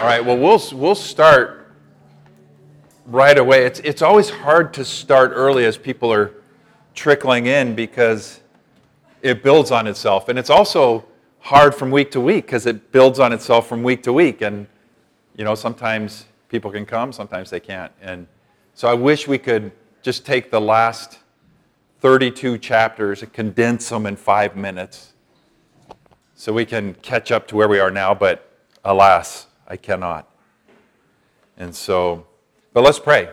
All right, well, we'll start right away. It's always hard to start early as people are trickling in because it builds on itself. And it's also hard from week to week because it builds on itself from week to week. And, you know, sometimes people can come, sometimes they can't. And so I wish we could just take the last 32 chapters and condense them in 5 minutes so we can catch up to where we are now, but alas, I cannot. And so, but let's pray.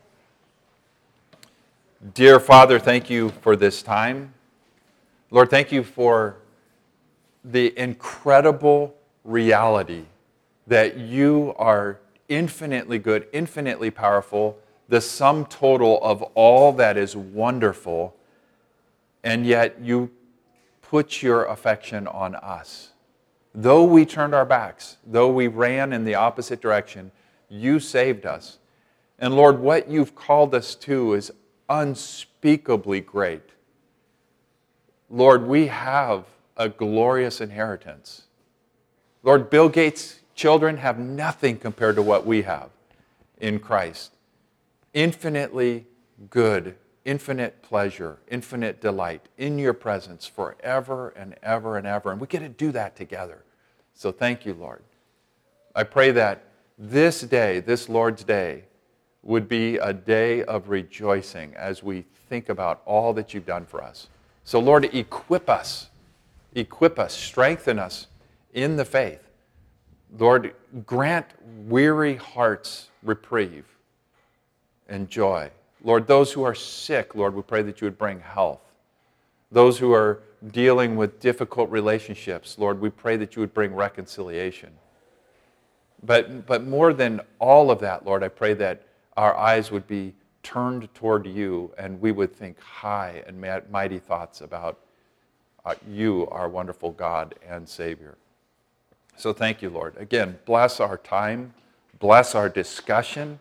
Dear Father, thank you for this time. Lord, thank you for the incredible reality that you are infinitely good, infinitely powerful, the sum total of all that is wonderful, and yet you put your affection on us. Though we turned our backs, though we ran in the opposite direction, you saved us. And Lord, what you've called us to is unspeakably great. Lord, we have a glorious inheritance. Lord, Bill Gates' children have nothing compared to what we have in Christ. Infinitely good, infinite pleasure, infinite delight in your presence forever and ever and ever. And we get to do that together. So thank you, Lord. I pray that this day, this Lord's Day, would be a day of rejoicing as we think about all that you've done for us. So Lord, equip us, strengthen us in the faith. Lord, grant weary hearts reprieve and joy. Lord, those who are sick, Lord, we pray that you would bring health. Those who are dealing with difficult relationships, Lord, we pray that you would bring reconciliation. But more than all of that, Lord, I pray that our eyes would be turned toward you and we would think high and mighty thoughts about you, our wonderful God and Savior. So thank you, Lord. Again, bless our time, bless our discussion.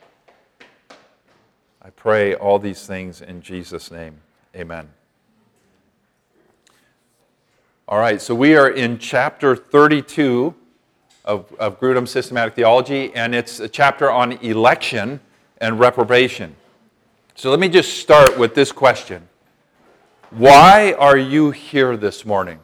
I pray all these things in Jesus' name. Amen. All right, so we are in chapter 32 of Grudem's Systematic Theology, and it's a chapter on election and reprobation. So let me just start with this question. Why are you here this morning?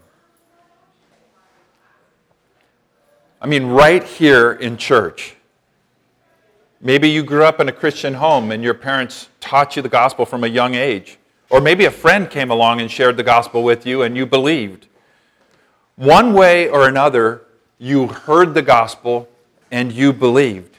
I mean, right here in church. Maybe you grew up in a Christian home and your parents taught you the gospel from a young age. Or maybe a friend came along and shared the gospel with you and you believed. One way or another, you heard the gospel and you believed.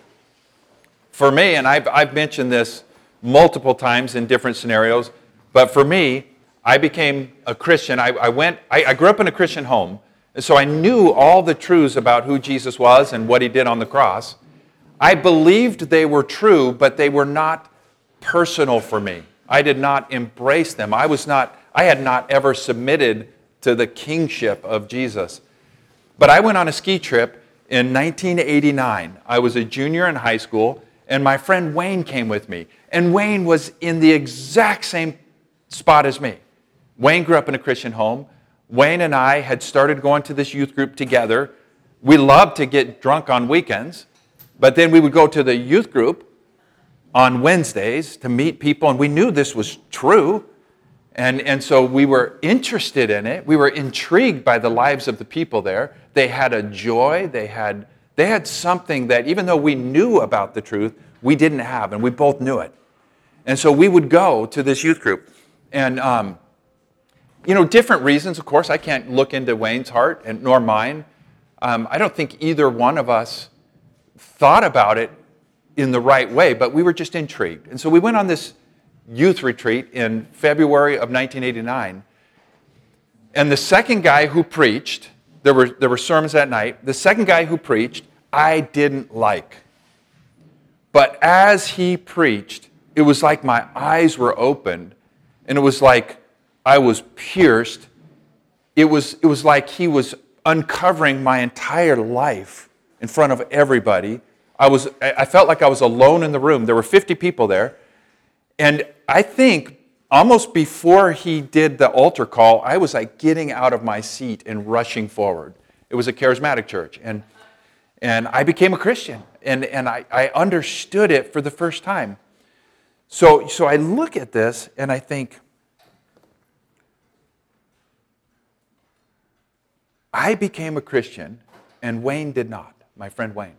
For me, and I've mentioned this multiple times in different scenarios, but for me, I became a Christian. I grew up in a Christian home, and so I knew all the truths about who Jesus was and what he did on the cross. I believed they were true, but they were not personal for me. I did not embrace them. I had not ever submitted to the kingship of Jesus. But I went on a ski trip in 1989. I was a junior in high school, and my friend Wayne came with me. And Wayne was in the exact same spot as me. Wayne grew up in a Christian home. Wayne and I had started going to this youth group together. We loved to get drunk on weekends, but then we would go to the youth group on Wednesdays to meet people, and we knew this was true. And so we were interested in it. We were intrigued by the lives of the people there. They had a joy. They had something that even though we knew about the truth, we didn't have, and we both knew it. And so we would go to this youth group. And, different reasons, of course. I can't look into Wayne's heart, nor mine. I don't think either one of us thought about it in the right way, but we were just intrigued. And so we went on this youth retreat in February of 1989. And the second guy who preached, there were sermons that night, the second guy who preached, I didn't like. But as he preached, it was like my eyes were opened, and it was like I was pierced. It was like he was uncovering my entire life in front of everybody. I felt like I was alone in the room. There were 50 people there. And I think almost before he did the altar call, I was like getting out of my seat and rushing forward. It was a charismatic church. And I became a Christian, and I understood it for the first time. So I look at this, and I think, I became a Christian, and Wayne did not, my friend Wayne.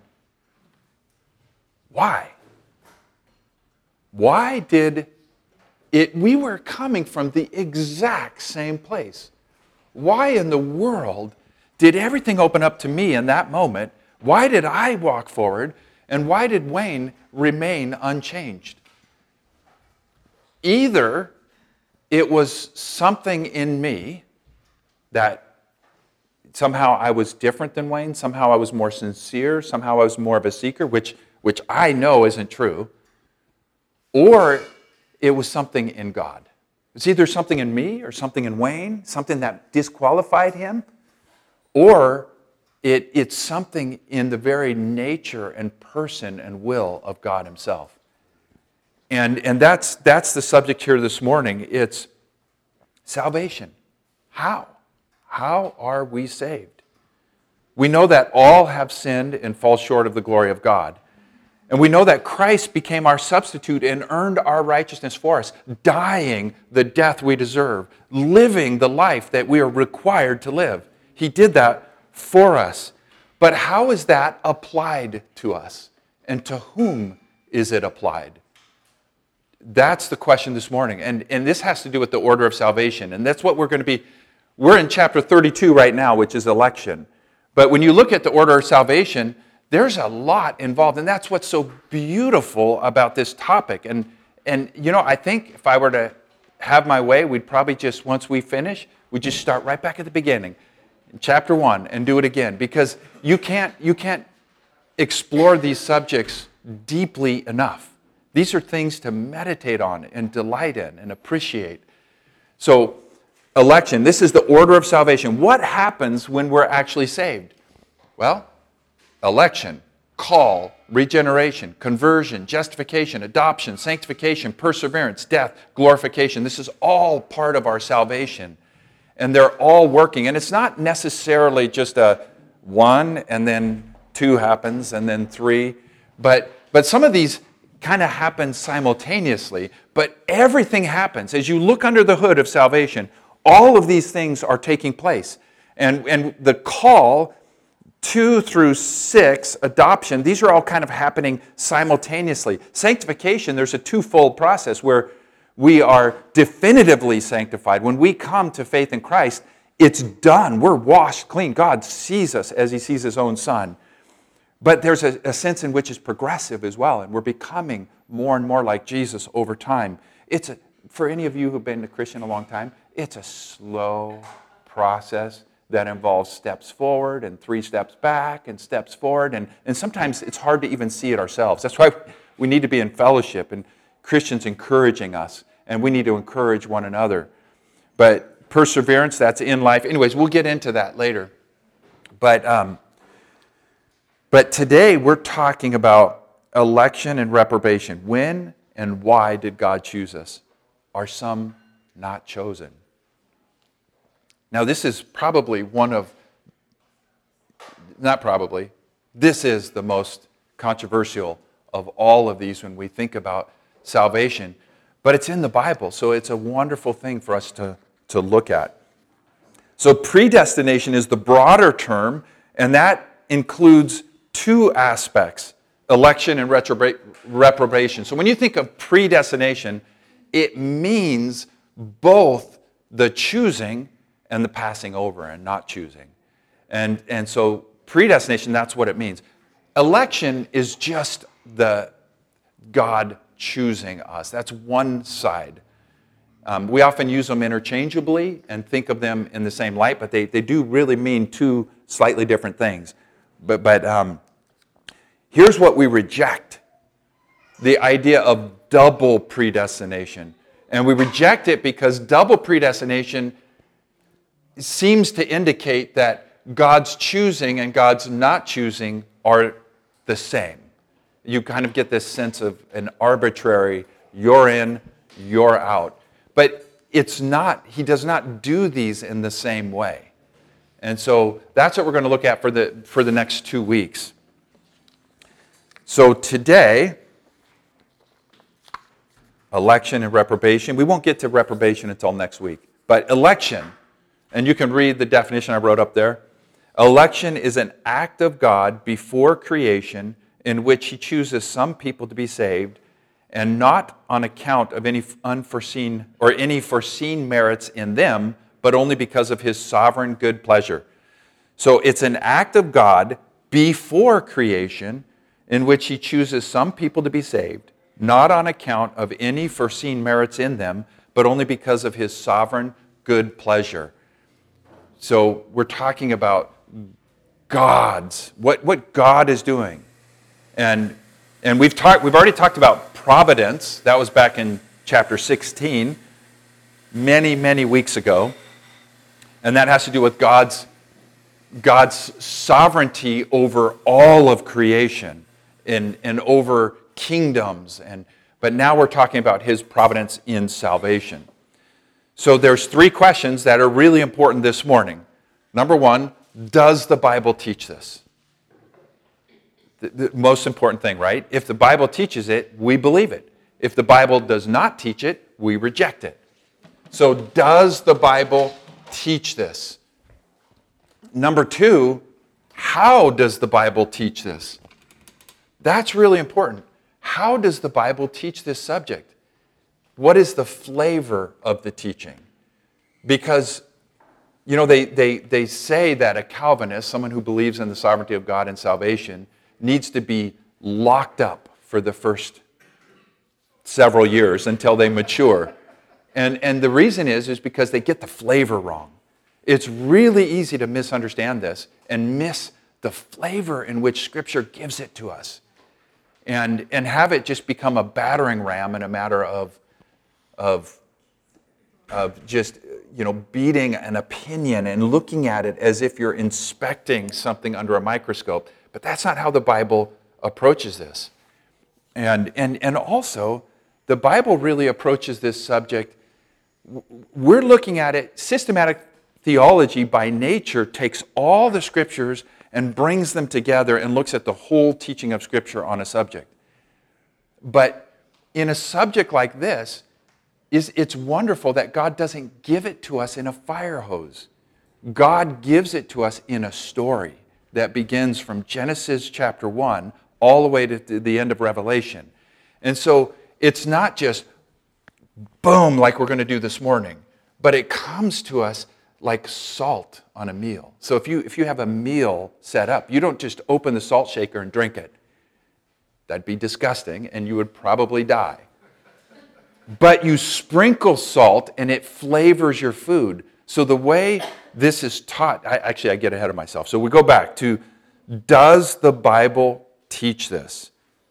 Why? Why did it? We were coming from the exact same place. Why in the world did everything open up to me in that moment? Why did I walk forward, and why did Wayne remain unchanged? Either it was something in me that somehow I was different than Wayne, somehow I was more sincere, somehow I was more of a seeker, which I know isn't true, or it was something in God. It's either something in me or something in Wayne, something that disqualified him, or it's something in the very nature and person and will of God himself. And that's the subject here this morning. It's salvation. How? How are we saved? We know that all have sinned and fall short of the glory of God. And we know that Christ became our substitute and earned our righteousness for us, dying the death we deserve, living the life that we are required to live. He did that for us. But how is that applied to us? And to whom is it applied? That's the question this morning. And this has to do with the order of salvation. And that's what we're going to be. We're in chapter 32 right now, which is election. But when you look at the order of salvation, there's a lot involved. And that's what's so beautiful about this topic. And I think if I were to have my way, we'd probably just, once we finish, we'd just start right back at the beginning, in chapter 1, and do it again. Because you can't explore these subjects deeply enough. These are things to meditate on and delight in and appreciate. So, election, this is the order of salvation. What happens when we're actually saved? Well, election, call, regeneration, conversion, justification, adoption, sanctification, perseverance, death, glorification. This is all part of our salvation. And they're all working. And it's not necessarily just a 1 and then 2 happens and then 3. But some of these kind of happen simultaneously. But everything happens. As you look under the hood of salvation, all of these things are taking place. And the call, 2 through 6, adoption, these are all kind of happening simultaneously. Sanctification, there's a twofold process where we are definitively sanctified. When we come to faith in Christ, it's done. We're washed clean. God sees us as he sees his own son. But there's a sense in which it's progressive as well, and we're becoming more and more like Jesus over time. For any of you who've been a Christian a long time, it's a slow process that involves steps forward and 3 steps back and steps forward. And sometimes it's hard to even see it ourselves. That's why we need to be in fellowship and Christians encouraging us. And we need to encourage one another. But perseverance, that's in life. Anyways, we'll get into that later. But today we're talking about election and reprobation. When and why did God choose us? Are some not chosen? Now, this is probably this is the most controversial of all of these when we think about salvation. But it's in the Bible, so it's a wonderful thing for us to look at. So predestination is the broader term, and that includes 2 aspects, election and reprobation. So when you think of predestination, it means both the choosing and the passing over and not choosing. And so predestination, that's what it means. Election is just the God choosing us. That's one side. We often use them interchangeably and think of them in the same light, but they do really mean 2 slightly different things. But here's what we reject. The idea of double predestination. And we reject it because double predestination seems to indicate that God's choosing and God's not choosing are the same. You kind of get this sense of an arbitrary, you're in, you're out. But it's not, he does not do these in the same way. And so that's what we're going to look at for the next 2 weeks. So today, election and reprobation. We won't get to reprobation until next week. But election, and you can read the definition I wrote up there. Election is an act of God before creation in which he chooses some people to be saved, and not on account of any unforeseen or any foreseen merits in them, but only because of his sovereign good pleasure. So it's an act of God before creation in which he chooses some people to be saved, not on account of any foreseen merits in them, but only because of his sovereign good pleasure. So we're talking about what God is doing. And we've already talked about providence. That was back in chapter 16, many, many weeks ago. And that has to do with God's sovereignty over all of creation and over kingdoms. But now we're talking about his providence in salvation. So there's 3 questions that are really important this morning. Number 1, does the Bible teach this? The most important thing, right? If the Bible teaches it, we believe it. If the Bible does not teach it, we reject it. So does the Bible teach this? Number 2, how does the Bible teach this? That's really important. How does the Bible teach this subject? What is the flavor of the teaching? Because, they say that a Calvinist, someone who believes in the sovereignty of God and salvation, needs to be locked up for the first several years until they mature. And the reason is because they get the flavor wrong. It's really easy to misunderstand this and miss the flavor in which Scripture gives it to us. And have it just become a battering ram in a matter of just, beating an opinion and looking at it as if you're inspecting something under a microscope. But that's not how the Bible approaches this. And also, the Bible really approaches this subject. We're looking at it, systematic theology by nature takes all the Scriptures and brings them together and looks at the whole teaching of Scripture on a subject. But in a subject like this, it's wonderful that God doesn't give it to us in a fire hose. God gives it to us in a story that begins from Genesis chapter 1 all the way to the end of Revelation. And so it's not just boom like we're going to do this morning, but it comes to us like salt on a meal. So if you have a meal set up, you don't just open the salt shaker and drink it. That'd be disgusting, and you would probably die. But you sprinkle salt, and it flavors your food. So the way this is taught, I get ahead of myself. So we go back to, does the Bible teach this?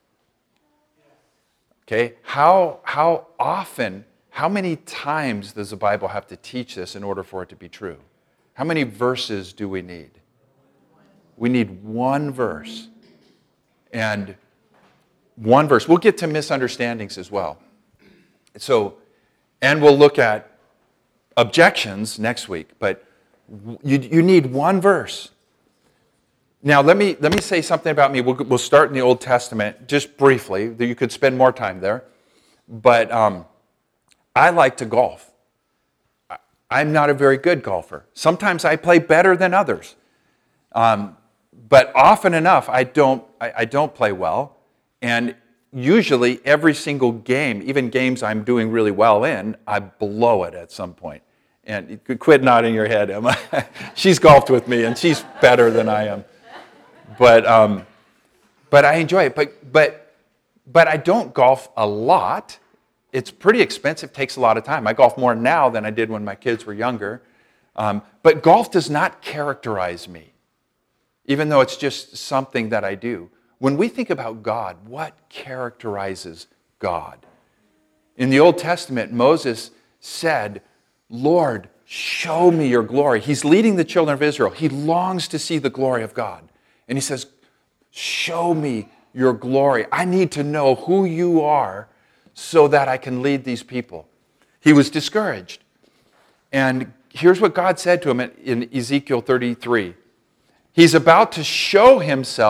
Okay, how often, how many times does the Bible have to teach this in order for it to be true? How many verses do we need? We need 1 verse. And 1 verse. We'll get to misunderstandings as well. So, and we'll look at objections next week, but you need 1 verse. Now, let me say something about me. We'll start in the Old Testament, just briefly. You could spend more time there. But I like to golf. I'm not a very good golfer. Sometimes I play better than others. But often enough, I don't play well. And usually every single game, even games I'm doing really well in, I blow it at some point. And you could quit nodding your head, Emma. She's golfed with me, and she's better than I am. But I enjoy it. But I don't golf a lot. It's pretty expensive, takes a lot of time. I golf more now than I did when my kids were younger. But golf does not characterize me, even though it's just something that I do. When we think about God, what characterizes God? In the Old Testament, Moses said, Lord, show me your glory. He's leading the children of Israel. He longs to see the glory of God. And he says, show me your glory. I need to know who you are so that I can lead these people. He was discouraged. And here's what God said to him in Ezekiel 33. He's about to show himself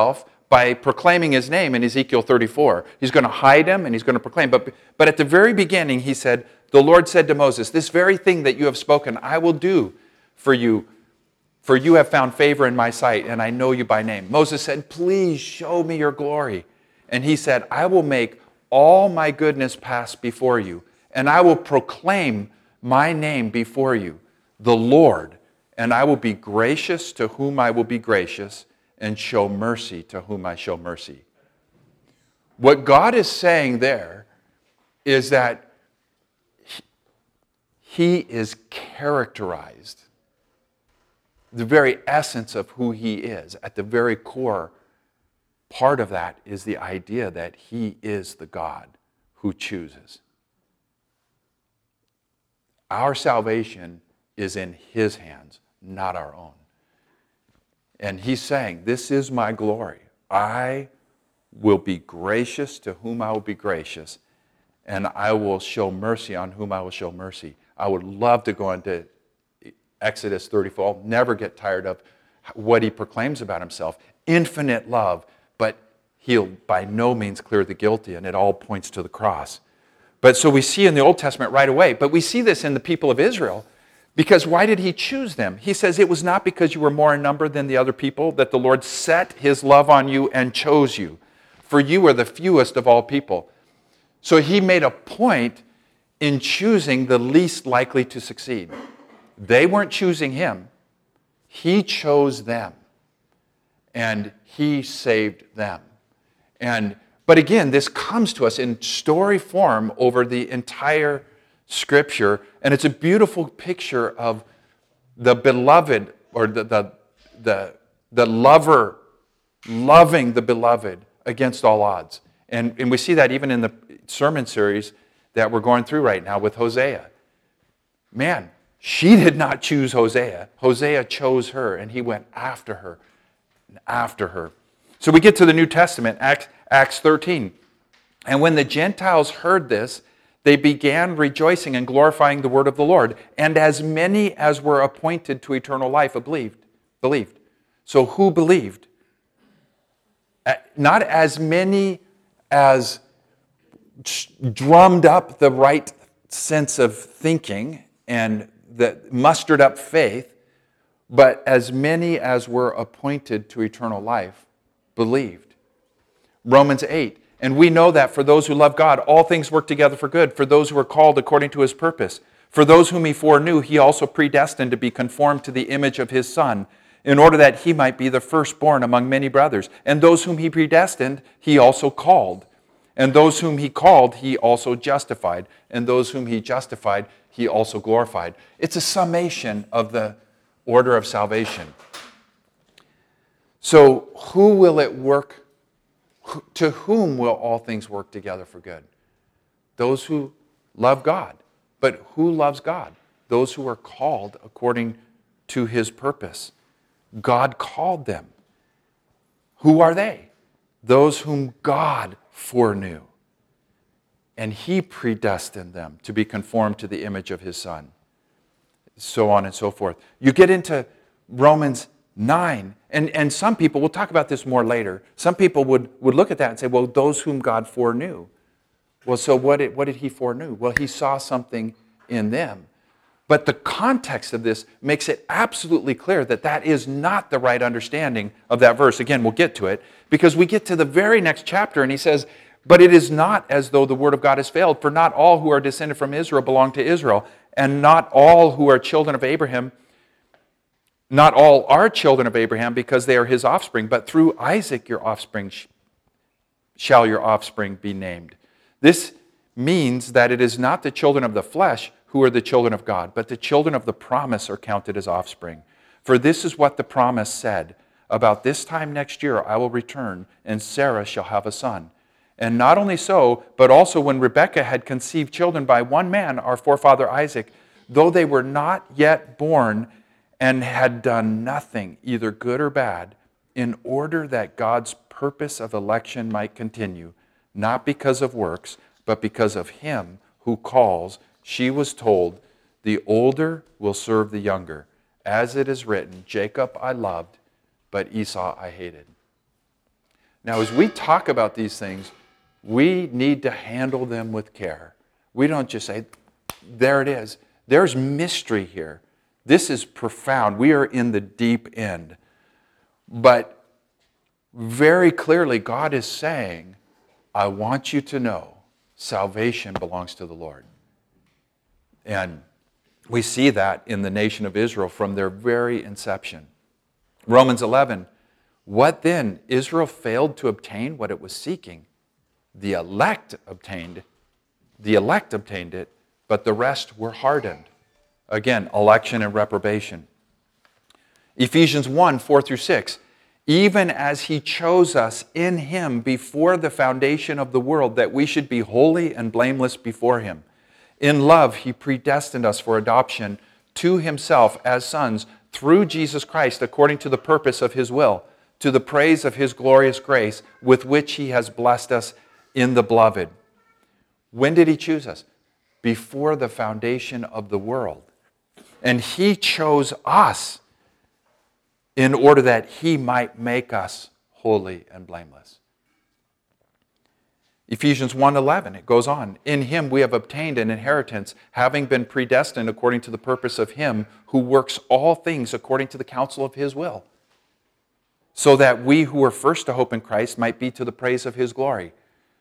by proclaiming his name in Ezekiel 34. He's going to hide him and he's going to proclaim. But at the very beginning, he said, the Lord said to Moses, this very thing that you have spoken, I will do for you have found favor in my sight, and I know you by name. Moses said, please show me your glory. And he said, I will make all my goodness pass before you, and I will proclaim my name before you, the Lord, and I will be gracious to whom I will be gracious, and show mercy to whom I show mercy. What God is saying there is that he is characterized. The very essence of who he is, at the very core, part of that is the idea that he is the God who chooses. Our salvation is in his hands, not our own. And he's saying, this is my glory. I will be gracious to whom I will be gracious, and I will show mercy on whom I will show mercy. I would love to go into Exodus 34. I'll never get tired of what he proclaims about himself. Infinite love, but he'll by no means clear the guilty, and it all points to the cross. But so we see in the Old Testament right away, but we see this in the people of Israel, because why did he choose them? He says it was not because you were more in number than the other people that the Lord set his love on you and chose you, for you are the fewest of all people. So he made a point in choosing the least likely to succeed. They weren't choosing him. He chose them. And he saved them. But again, this comes to us in story form over the entire Scripture. And it's a beautiful picture of the beloved, or the lover loving the beloved against all odds. And we see that even in the sermon series that we're going through right now with Hosea. Man, she did not choose Hosea. Hosea chose her, and he went after her and after her. So we get to the New Testament, Acts 13. And when the Gentiles heard this, they began rejoicing and glorifying the word of the Lord. And as many as were appointed to eternal life believed. So who believed? Not as many as drummed up the right sense of thinking and that mustered up faith, but as many as were appointed to eternal life believed. Romans 8, and we know that for those who love God, all things work together for good, for those who are called according to his purpose. For those whom he foreknew, he also predestined to be conformed to the image of his Son, in order that he might be the firstborn among many brothers. And those whom he predestined, he also called. And those whom he called, he also justified. And those whom he justified, he also glorified. It's a summation of the order of salvation. So who will it work? To whom will all things work together for good? Those who love God. But who loves God? Those who are called according to his purpose. God called them. Who are they? Those whom God foreknew. And he predestined them to be conformed to the image of his Son. So on and so forth. You get into Romans 9, and some people, we'll talk about this more later, some people would look at that and say, well, those whom God foreknew. Well, so what did he foreknew? Well, he saw something in them. But the context of this makes it absolutely clear that that is not the right understanding of that verse. Again, we'll get to it, because we get to the very next chapter, and he says, but it is not as though the word of God has failed, for not all who are descended from Israel belong to Israel, and not all who are children of Abraham, not all are children of Abraham because they are his offspring, but through Isaac your offspring shall your offspring be named. This means that it is not the children of the flesh who are the children of God, but the children of the promise are counted as offspring. For this is what the promise said, about this time next year I will return, and Sarah shall have a son. And not only so, but also when Rebekah had conceived children by one man, our forefather Isaac, though they were not yet born and had done nothing, either good or bad, in order that God's purpose of election might continue, not because of works, but because of him who calls, she was told, the older will serve the younger. As it is written, Jacob I loved, but Esau I hated. Now, as we talk about these things, we need to handle them with care. We don't just say, there it is. There's mystery here. This is profound. We are in the deep end. But very clearly, God is saying, I want you to know salvation belongs to the Lord. And we see that in the nation of Israel from their very inception. Romans 11, what then? Israel failed to obtain what it was seeking. The elect obtained it, but the rest were hardened. Again, election and reprobation. Ephesians 1, 4 through 6. Even as he chose us in him before the foundation of the world, that we should be holy and blameless before him. In love, he predestined us for adoption to himself as sons through Jesus Christ, according to the purpose of his will, to the praise of his glorious grace, with which he has blessed us in the beloved. When did he choose us? Before the foundation of the world. And he chose us in order that he might make us holy and blameless. Ephesians 1:11, it goes on. In him we have obtained an inheritance, having been predestined according to the purpose of him who works all things according to the counsel of his will, so that we who were first to hope in Christ might be to the praise of his glory.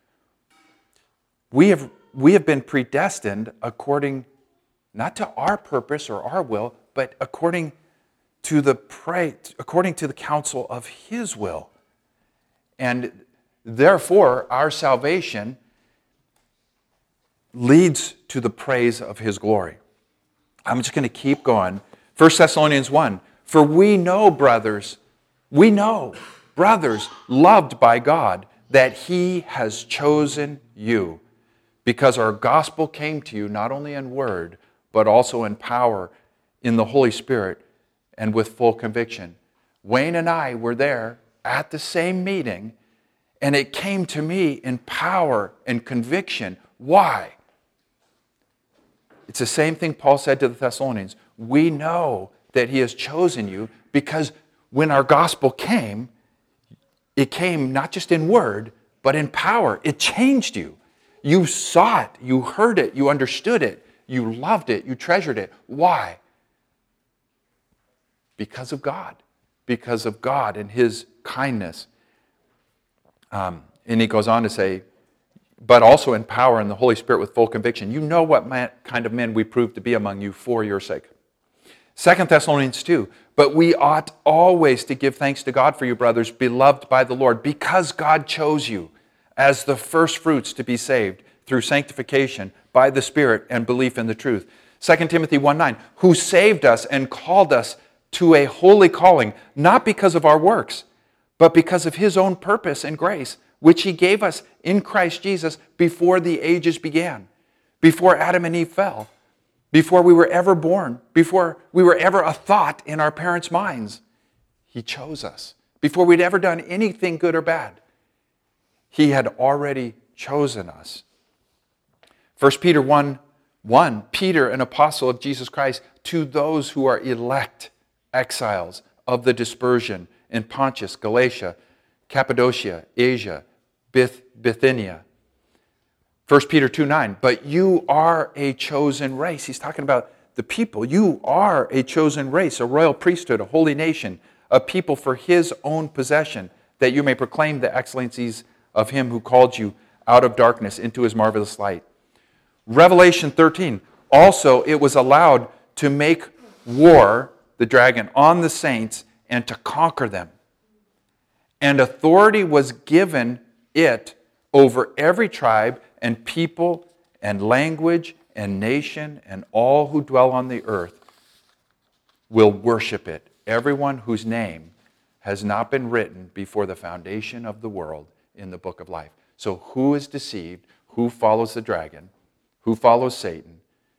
We have been predestined according, not to our purpose or our will, but according to the counsel of his will. And therefore, our salvation leads to the praise of his glory. I'm just going to keep going. 1 Thessalonians 1, for we know, brothers, loved by God, that he has chosen you, because our gospel came to you not only in word, but also in power, in the Holy Spirit, and with full conviction. Wayne and I were there at the same meeting, and it came to me in power and conviction. Why? It's the same thing Paul said to the Thessalonians. We know that he has chosen you because when our gospel came, it came not just in word, but in power. It changed you. You saw it, you heard it, you understood it, you loved it, you treasured it. Why? Because of God. Because of God and his kindness. And he goes on to say, but also in power and the Holy Spirit with full conviction. You know what kind of men we proved to be among you for your sake. 2 Thessalonians 2, but we ought always to give thanks to God for you, brothers, beloved by the Lord, because God chose you as the first fruits to be saved through sanctification by the Spirit and belief in the truth. 2 Timothy 1:9, who saved us and called us to a holy calling, not because of our works, but because of his own purpose and grace, which he gave us in Christ Jesus before the ages began, before Adam and Eve fell, before we were ever born, before we were ever a thought in our parents' minds. He chose us. Before we'd ever done anything good or bad, he had already chosen us. 1 Peter 1:1, Peter, an apostle of Jesus Christ, to those who are elect exiles of the dispersion in Pontus, Galatia, Cappadocia, Asia, Bithynia. 1 Peter 2:9, but you are a chosen race. He's talking about the people. You are a chosen race, a royal priesthood, a holy nation, a people for his own possession, that you may proclaim the excellencies of him who called you out of darkness into his marvelous light. Revelation 13, also it was allowed to make war, the dragon, on the saints and to conquer them. And authority was given it over every tribe and people and language and nation, and all who dwell on the earth will worship it. Everyone whose name has not been written before the foundation of the world in the book of life. So who is deceived? Who follows the dragon? Who follows Satan?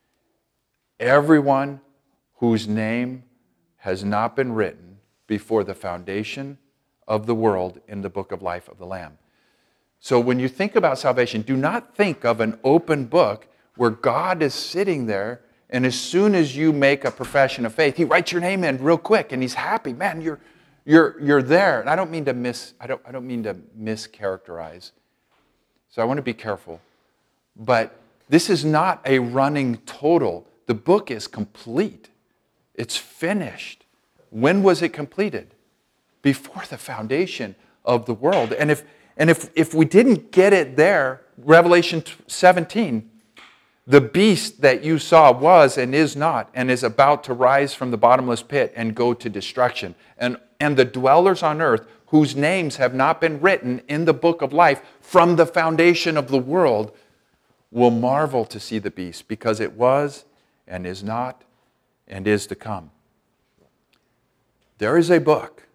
Everyone whose name has not been written before the foundation of the world in the book of life of the Lamb. So when you think about salvation, do not think of an open book where God is sitting there, and as soon as you make a profession of faith, he writes your name in real quick and he's happy. Man, You're there. And I don't mean to mischaracterize. So I want to be careful. But this is not a running total. The book is complete. It's finished. When was it completed? Before the foundation of the world. And if we didn't get it there, Revelation 17, the beast that you saw was and is not and is about to rise from the bottomless pit and go to destruction. And the dwellers on earth whose names have not been written in the book of life from the foundation of the world will marvel to see the beast, because it was and is not and is to come. There is a book.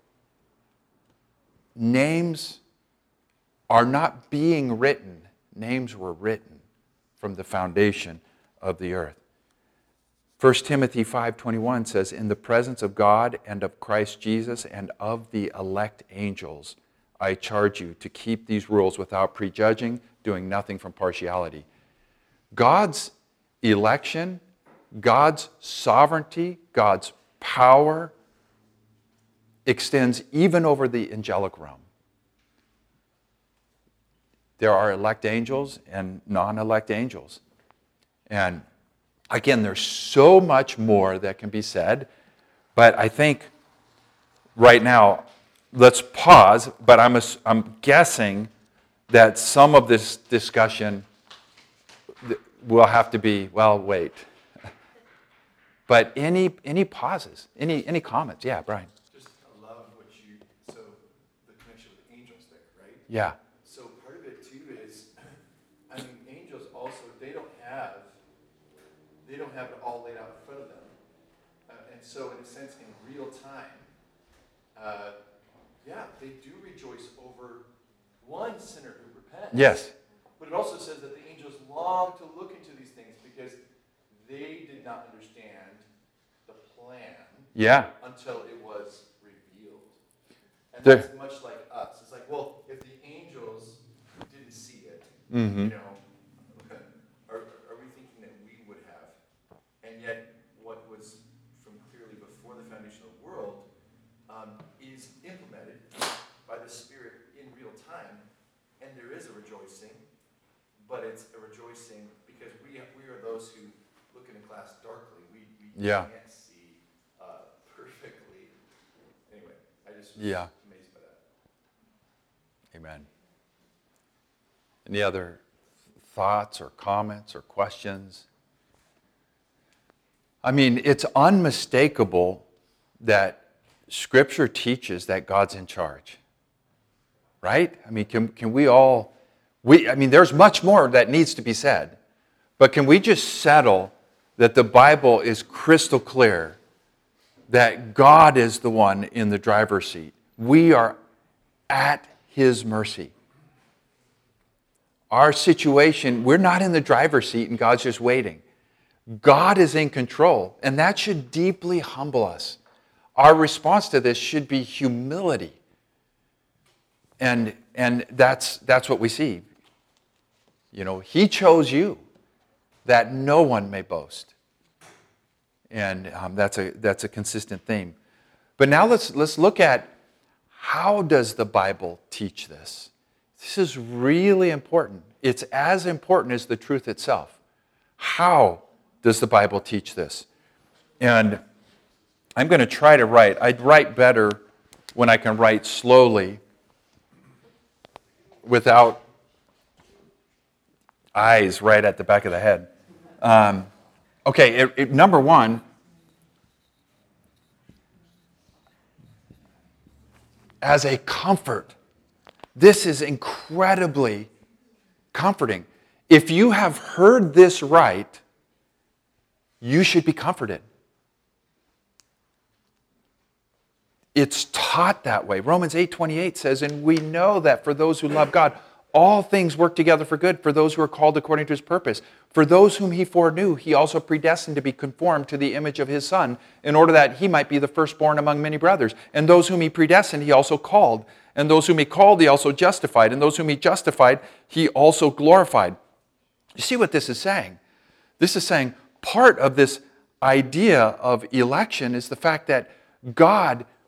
Names are not being written. Names were written from the foundation of the earth. 1 Timothy 5:21 says, in the presence of God and of Christ Jesus and of the elect angels, I charge you to keep these rules without prejudging, doing nothing from partiality. God's election, God's sovereignty, God's power extends even over the angelic realm. There are elect angels and non-elect angels. And again, there's so much more that can be said, but I think right now, let's pause, but I'm guessing that some of this discussion will have to be, well, wait. But any pauses, any comments? Yeah, Brian. Just I love so the connection with angels there, right? Yeah. So part of it too is, I mean, angels also, they don't have it all laid out in front of them. And so in a sense, in real time, they do rejoice over one sinner who repents. Yes. But it also says that the angels long to look into these things because they did not understand the plan until it was revealed. And that's much like us. It's like, well, if the angels didn't see it, are we thinking that we would have? And yet, what was from clearly before the foundation of the world is implemented by the Spirit in real time, and there is a rejoicing, but it's a rejoicing because we are those who look in a glass darkly. We can't see perfectly. Anyway, I just was amazed by that. Amen. Any other thoughts or comments or questions? I mean, it's unmistakable that Scripture teaches that God's in charge. Right? I mean, can we all... there's much more that needs to be said. But can we just settle that the Bible is crystal clear that God is the one in the driver's seat? We are at His mercy. Our situation, we're not in the driver's seat and God's just waiting. God is in control, and that should deeply humble us. Our response to this should be humility. And that's what we see. He chose you that no one may boast. And that's a consistent theme. But now let's look at, how does the Bible teach this? This is really important. It's as important as the truth itself. How does the Bible teach this? And I'm going to try to write. I'd write better when I can write slowly without eyes right at the back of the head. Number one, as a comfort, this is incredibly comforting. If you have heard this right, you should be comforted. It's taught that way. Romans 8:28 says, and we know that for those who love God, all things work together for good for those who are called according to His purpose. For those whom He foreknew, He also predestined to be conformed to the image of His Son, in order that He might be the firstborn among many brothers. And those whom He predestined, He also called. And those whom He called, He also justified. And those whom He justified, He also glorified. You see what this is saying? This is saying part of this idea of election is the fact that God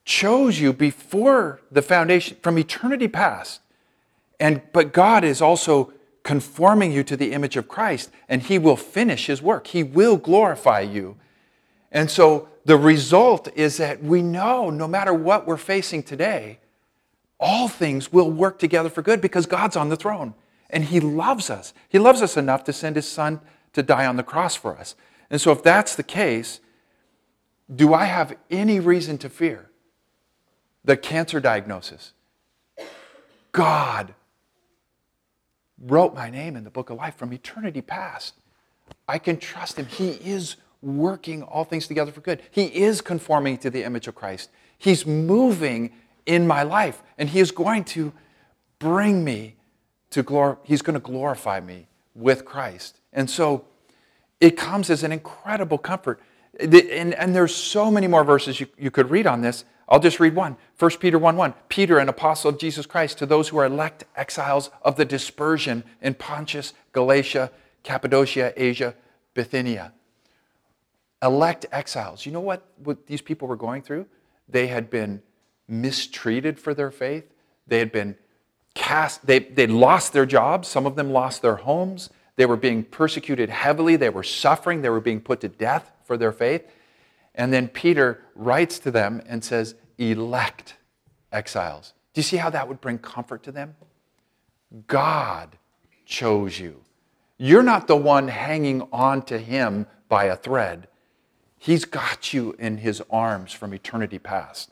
chose you before the foundation, from eternity past. But God is also conforming you to the image of Christ, and He will finish His work. He will glorify you. And so the result is that we know no matter what we're facing today, all things will work together for good because God's on the throne. And He loves us. He loves us enough to send His Son to die on the cross for us. And so if that's the case, do I have any reason to fear the cancer diagnosis? God wrote my name in the book of life from eternity past. I can trust Him. He is working all things together for good. He is conforming to the image of Christ. He's moving in my life, and He is going to bring me to glory. He's going to glorify me with Christ. And so it comes as an incredible comfort. And there's so many more verses you could read on this. I'll just read one. 1 Peter 1:1. Peter, an apostle of Jesus Christ, to those who are elect exiles of the dispersion in Pontus, Galatia, Cappadocia, Asia, Bithynia. Elect exiles. You know what these people were going through? They had been mistreated for their faith. They had been cast. They'd lost their jobs. Some of them lost their homes. They were being persecuted heavily. They were suffering. They were being put to death for their faith. And then Peter writes to them and says, elect exiles. Do you see how that would bring comfort to them? God chose you. You're not the one hanging on to Him by a thread. He's got you in His arms from eternity past.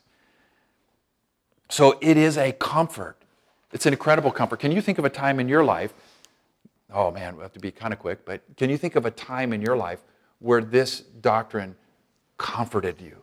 So it is a comfort. It's an incredible comfort. Can you think of a time in your life, oh man, we have to be kind of quick, but can you think of a time in your life where this doctrine comforted you?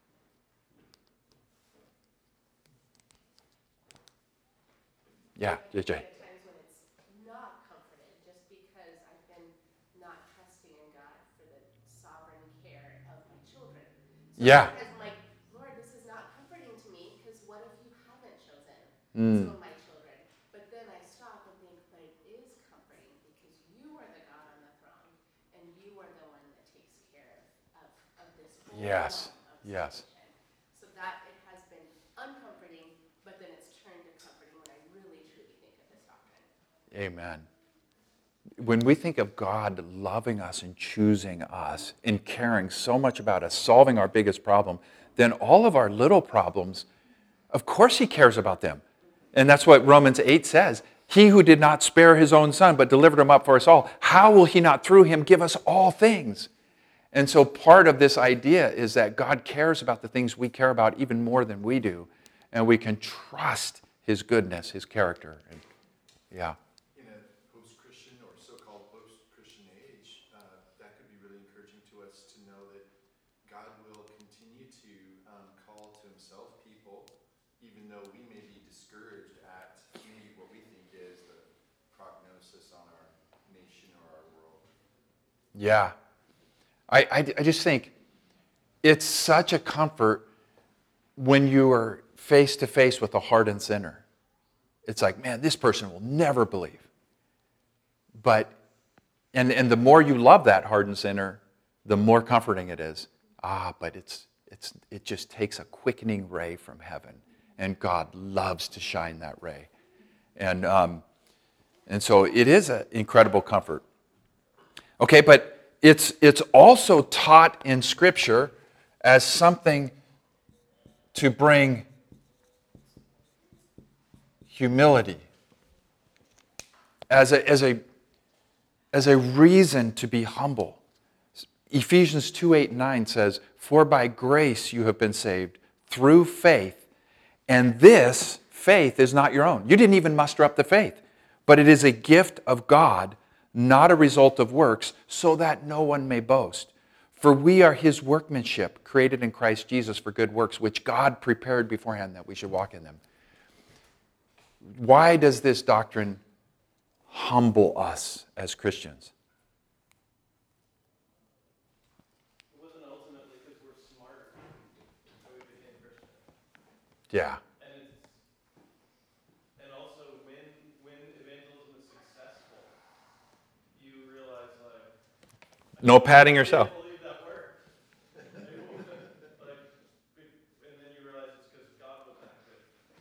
Yeah, JJ. Times when it's not comforted, just because I've been not trusting in God for the sovereign care of my children. So Yeah. I'm like, Lord, this is not comforting to me because what if you haven't chosen some of my children? But then I stop and think, but it is comforting because you are the God on the throne, and you are the one that takes care of this whole Yes. realm of Yes. salvation. So that it has been uncomforting, but then it's turned to comforting when I really truly think of this doctrine. Amen. When we think of God loving us and choosing us and caring so much about us, solving our biggest problem, then all of our little problems, of course He cares about them. And that's what Romans 8 says. He who did not spare His own Son, but delivered Him up for us all, how will He not through Him give us all things? And so part of this idea is that God cares about the things we care about even more than we do. And we can trust His goodness, His character. And, yeah. In a post-Christian or so-called post-Christian age, that could be really encouraging to us to know that God will continue to call to Himself people, even though we may be discouraged at maybe what we think is the prognosis on our nation or our world. Yeah. I just think it's such a comfort when you are face to face with a hardened sinner. It's like, man, this person will never believe. But, and the more you love that hardened sinner, the more comforting it is. But it just takes a quickening ray from heaven. And God loves to shine that ray. And so it is an incredible comfort. Okay, but it's also taught in Scripture as something to bring humility, as a reason to be humble. Ephesians 2:8-9 says, "For by grace you have been saved through faith, and this faith is not your own." You didn't even muster up the faith, but it is a gift of God, not a result of works, so that no one may boast. For we are His workmanship, created in Christ Jesus for good works, which God prepared beforehand that we should walk in them. Why does this doctrine humble us as Christians? It wasn't ultimately because we're smarter that we became Christian. Yeah. And also when evangelism is successful, you realize No patting yourself. I can't believe that worked. And then you realize it's because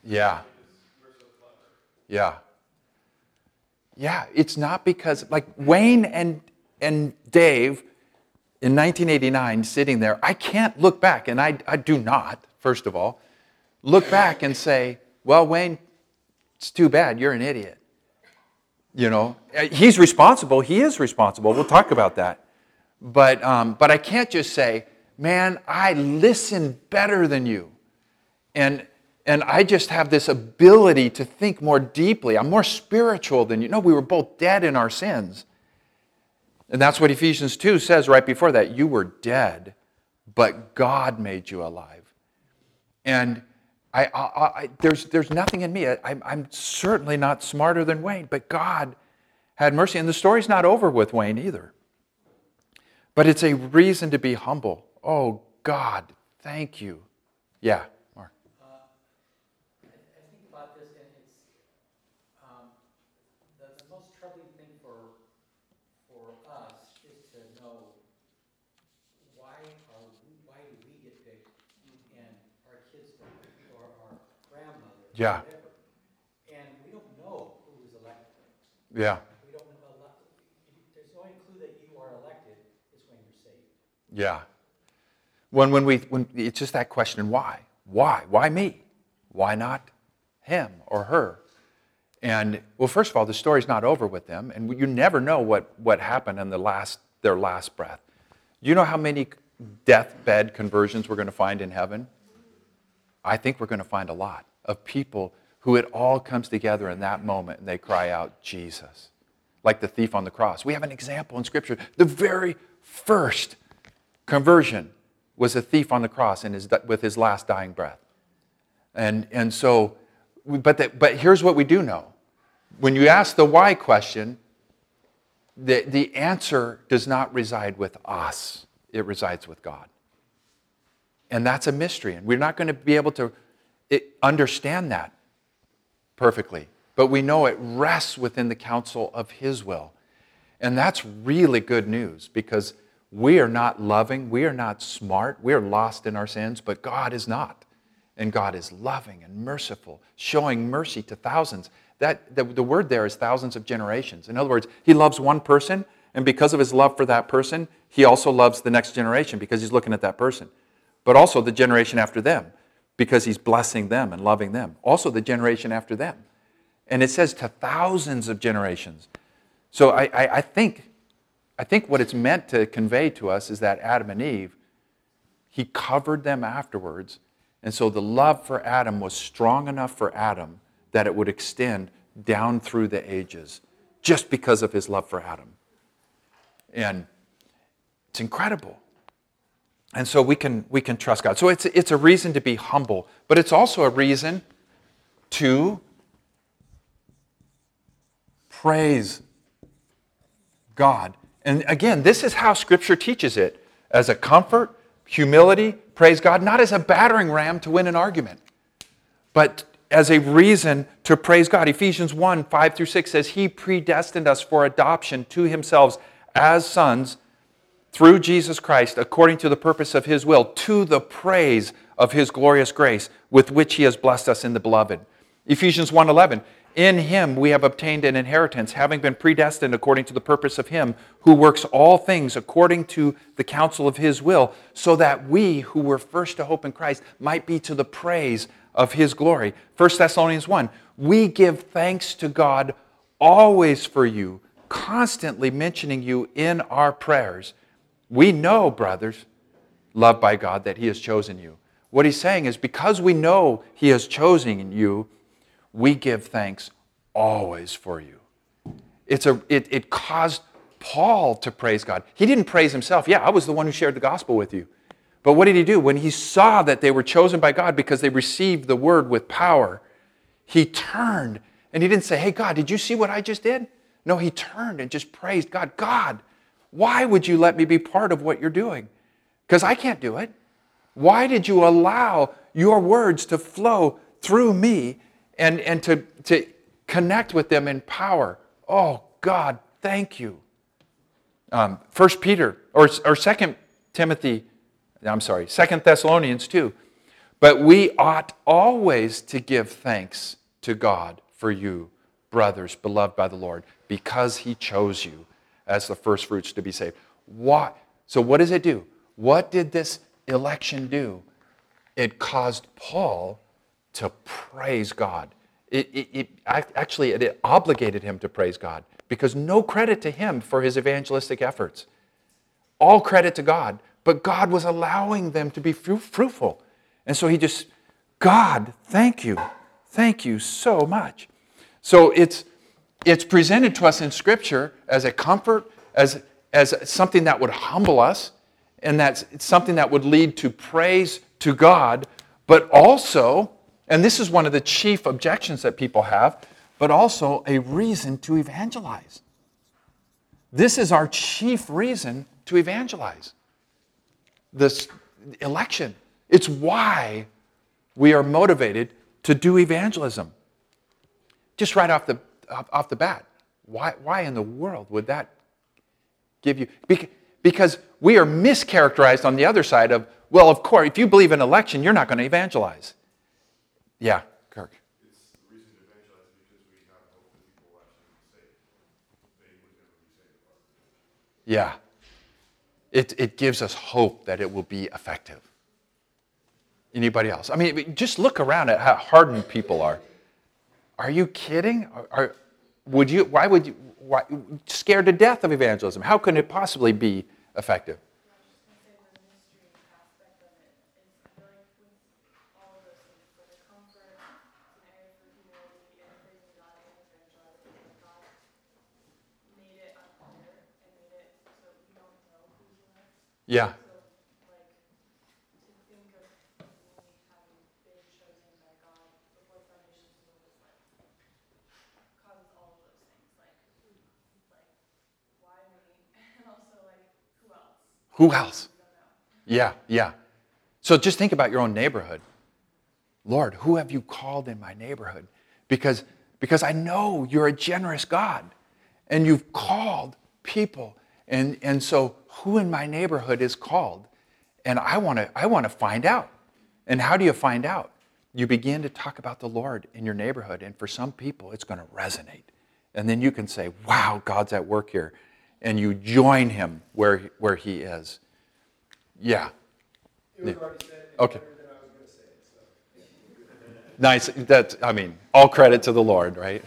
Yeah. Because we're so clever. Yeah. Yeah, it's not because, like Wayne and Dave in 1989 sitting there, I can't look back, and I do not, first of all, look back and say, well, Wayne, it's too bad, you're an idiot. You know, he's responsible, he is responsible, we'll talk about that. But I can't just say, man, I listen better than you. And I just have this ability to think more deeply. I'm more spiritual than you. No, we were both dead in our sins. And that's what Ephesians 2 says right before that. You were dead, but God made you alive. And there's nothing in me. I'm certainly not smarter than Wayne, but God had mercy. And the story's not over with Wayne either. But it's a reason to be humble. Oh, God, thank you. Yeah. I think about this, and it's the most troubling thing for us is to know why do we get picked and our kids don't, or our grandmother, Yeah. or whatever, and we don't know who was elected. Yeah. We don't know a lot. There's the only clue that you are elected is when you're saved. Yeah. When it's just that question, why? Why me? Why not him or her? And, well, first of all, the story's not over with them, and you never know what happened in their last breath. You know how many deathbed conversions we're going to find in heaven? I think we're going to find a lot of people who it all comes together in that moment, and they cry out, Jesus. Like the thief on the cross. We have an example in Scripture. The very first conversion was a thief on the cross with his last dying breath. And so, but here's what we do know. When you ask the why question, the answer does not reside with us. It resides with God. And that's a mystery. And we're not going to be able to understand that perfectly. But we know it rests within the counsel of His will. And that's really good news because we are not loving, we are not smart, we are lost in our sins, but God is not. And God is loving and merciful, showing mercy to thousands. The word there is thousands of generations. In other words, He loves one person, and because of His love for that person, He also loves the next generation because He's looking at that person. But also the generation after them because He's blessing them and loving them. Also the generation after them. And it says to thousands of generations. So I think what it's meant to convey to us is that Adam and Eve, He covered them afterwards. And so the love for Adam was strong enough for Adam that it would extend down through the ages just because of His love for Adam. And it's incredible. And so we can trust God. So it's a reason to be humble, but it's also a reason to praise God. And again, this is how Scripture teaches it. As a comfort, humility, praise God, not as a battering ram to win an argument, but as a reason to praise God. Ephesians 1, 5 through 6 says, He predestined us for adoption to Himself as sons through Jesus Christ, according to the purpose of His will, to the praise of His glorious grace, with which He has blessed us in the Beloved. Ephesians 1:11, in Him we have obtained an inheritance, having been predestined according to the purpose of Him, who works all things according to the counsel of His will, so that we, who were first to hope in Christ, might be to the praise of His glory. 1 Thessalonians 1, we give thanks to God always for you, constantly mentioning you in our prayers. We know, brothers, loved by God, that He has chosen you. What he's saying is, because we know He has chosen you, we give thanks always for you. It caused Paul to praise God. He didn't praise himself. Yeah, I was the one who shared the gospel with you. But what did he do? When he saw that they were chosen by God because they received the word with power, he turned and he didn't say, hey, God, did you see what I just did? No, he turned and just praised God. God, why would you let me be part of what you're doing? Because I can't do it. Why did you allow your words to flow through me and to connect with them in power? Oh, God, thank you. 1 Peter, or 2 Thessalonians 2. But we ought always to give thanks to God for you, brothers, beloved by the Lord, because he chose you as the first fruits to be saved. Why? So what does it do? What did this election do? It caused Paul to praise God. It obligated him to praise God, because no credit to him for his evangelistic efforts. All credit to God, but God was allowing them to be fruitful. And so he just, God, thank you. Thank you so much. So it's presented to us in Scripture as a comfort, as something that would humble us, and that's something that would lead to praise to God, but also, and this is one of the chief objections that people have, but also a reason to evangelize. This is our chief reason to evangelize. This election. It's why we are motivated to do evangelism. Just right off the bat. Why in the world would that give you? Because we are mischaracterized on the other side of, well, of course, if you believe in election, you're not going to evangelize. Yeah, Kirk. It's the reason to evangelize because we have hope that people will actually be saved. They would never be saved apart. Yeah. It gives us hope that it will be effective. Anybody else? I mean, just look around at how hardened people are. Are you kidding? Why scared to death of evangelism? How can it possibly be effective? Yeah. Who else? Yeah, yeah. So just think about your own neighborhood. Lord, who have you called in my neighborhood? Because I know you're a generous God, and you've called people. And so who in my neighborhood is called? And I want to find out. And how do you find out? You begin to talk about the Lord in your neighborhood, and for some people, it's going to resonate. And then you can say, wow, God's at work here. And you join him where he is. Yeah. It was already said Okay. better than I was going to say it. So. Nice. All credit to the Lord, right?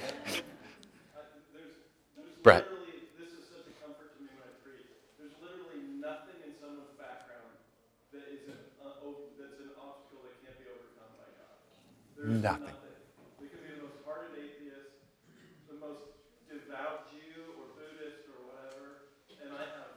There's Brett. literally, this is such a comfort to me when I preach. There's literally nothing in someone's background that is that's an obstacle that can't be overcome by God. There's Nothing. They could be the most hardened atheist, the most devout Jew or Buddhist or whatever, and I have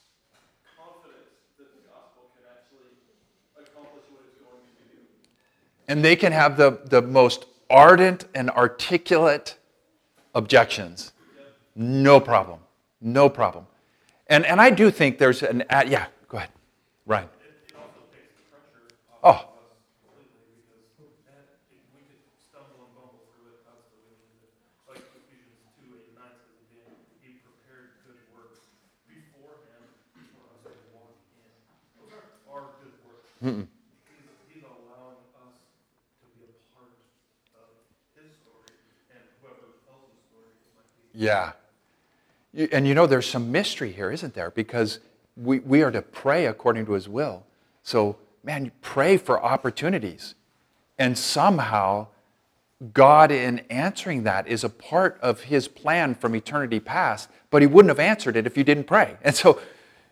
confidence that the gospel can actually accomplish what it's going to do. And they can have the most ardent and articulate objections. No problem. No problem. And I do think there's an... yeah, go ahead. Ryan. It also takes the pressure off Oh. of us completely because we could stumble and bumble through it. That's the way we do it. Like Ephesians 2:8-9 says again, he prepared good works beforehand for us to walk in. Those are good works. He's allowing us to be a part of his story and whoever else's story it might be. Yeah. And there's some mystery here, isn't there? Because we are to pray according to his will. So, man, you pray for opportunities. And somehow, God, in answering that, is a part of his plan from eternity past, but he wouldn't have answered it if you didn't pray. And so,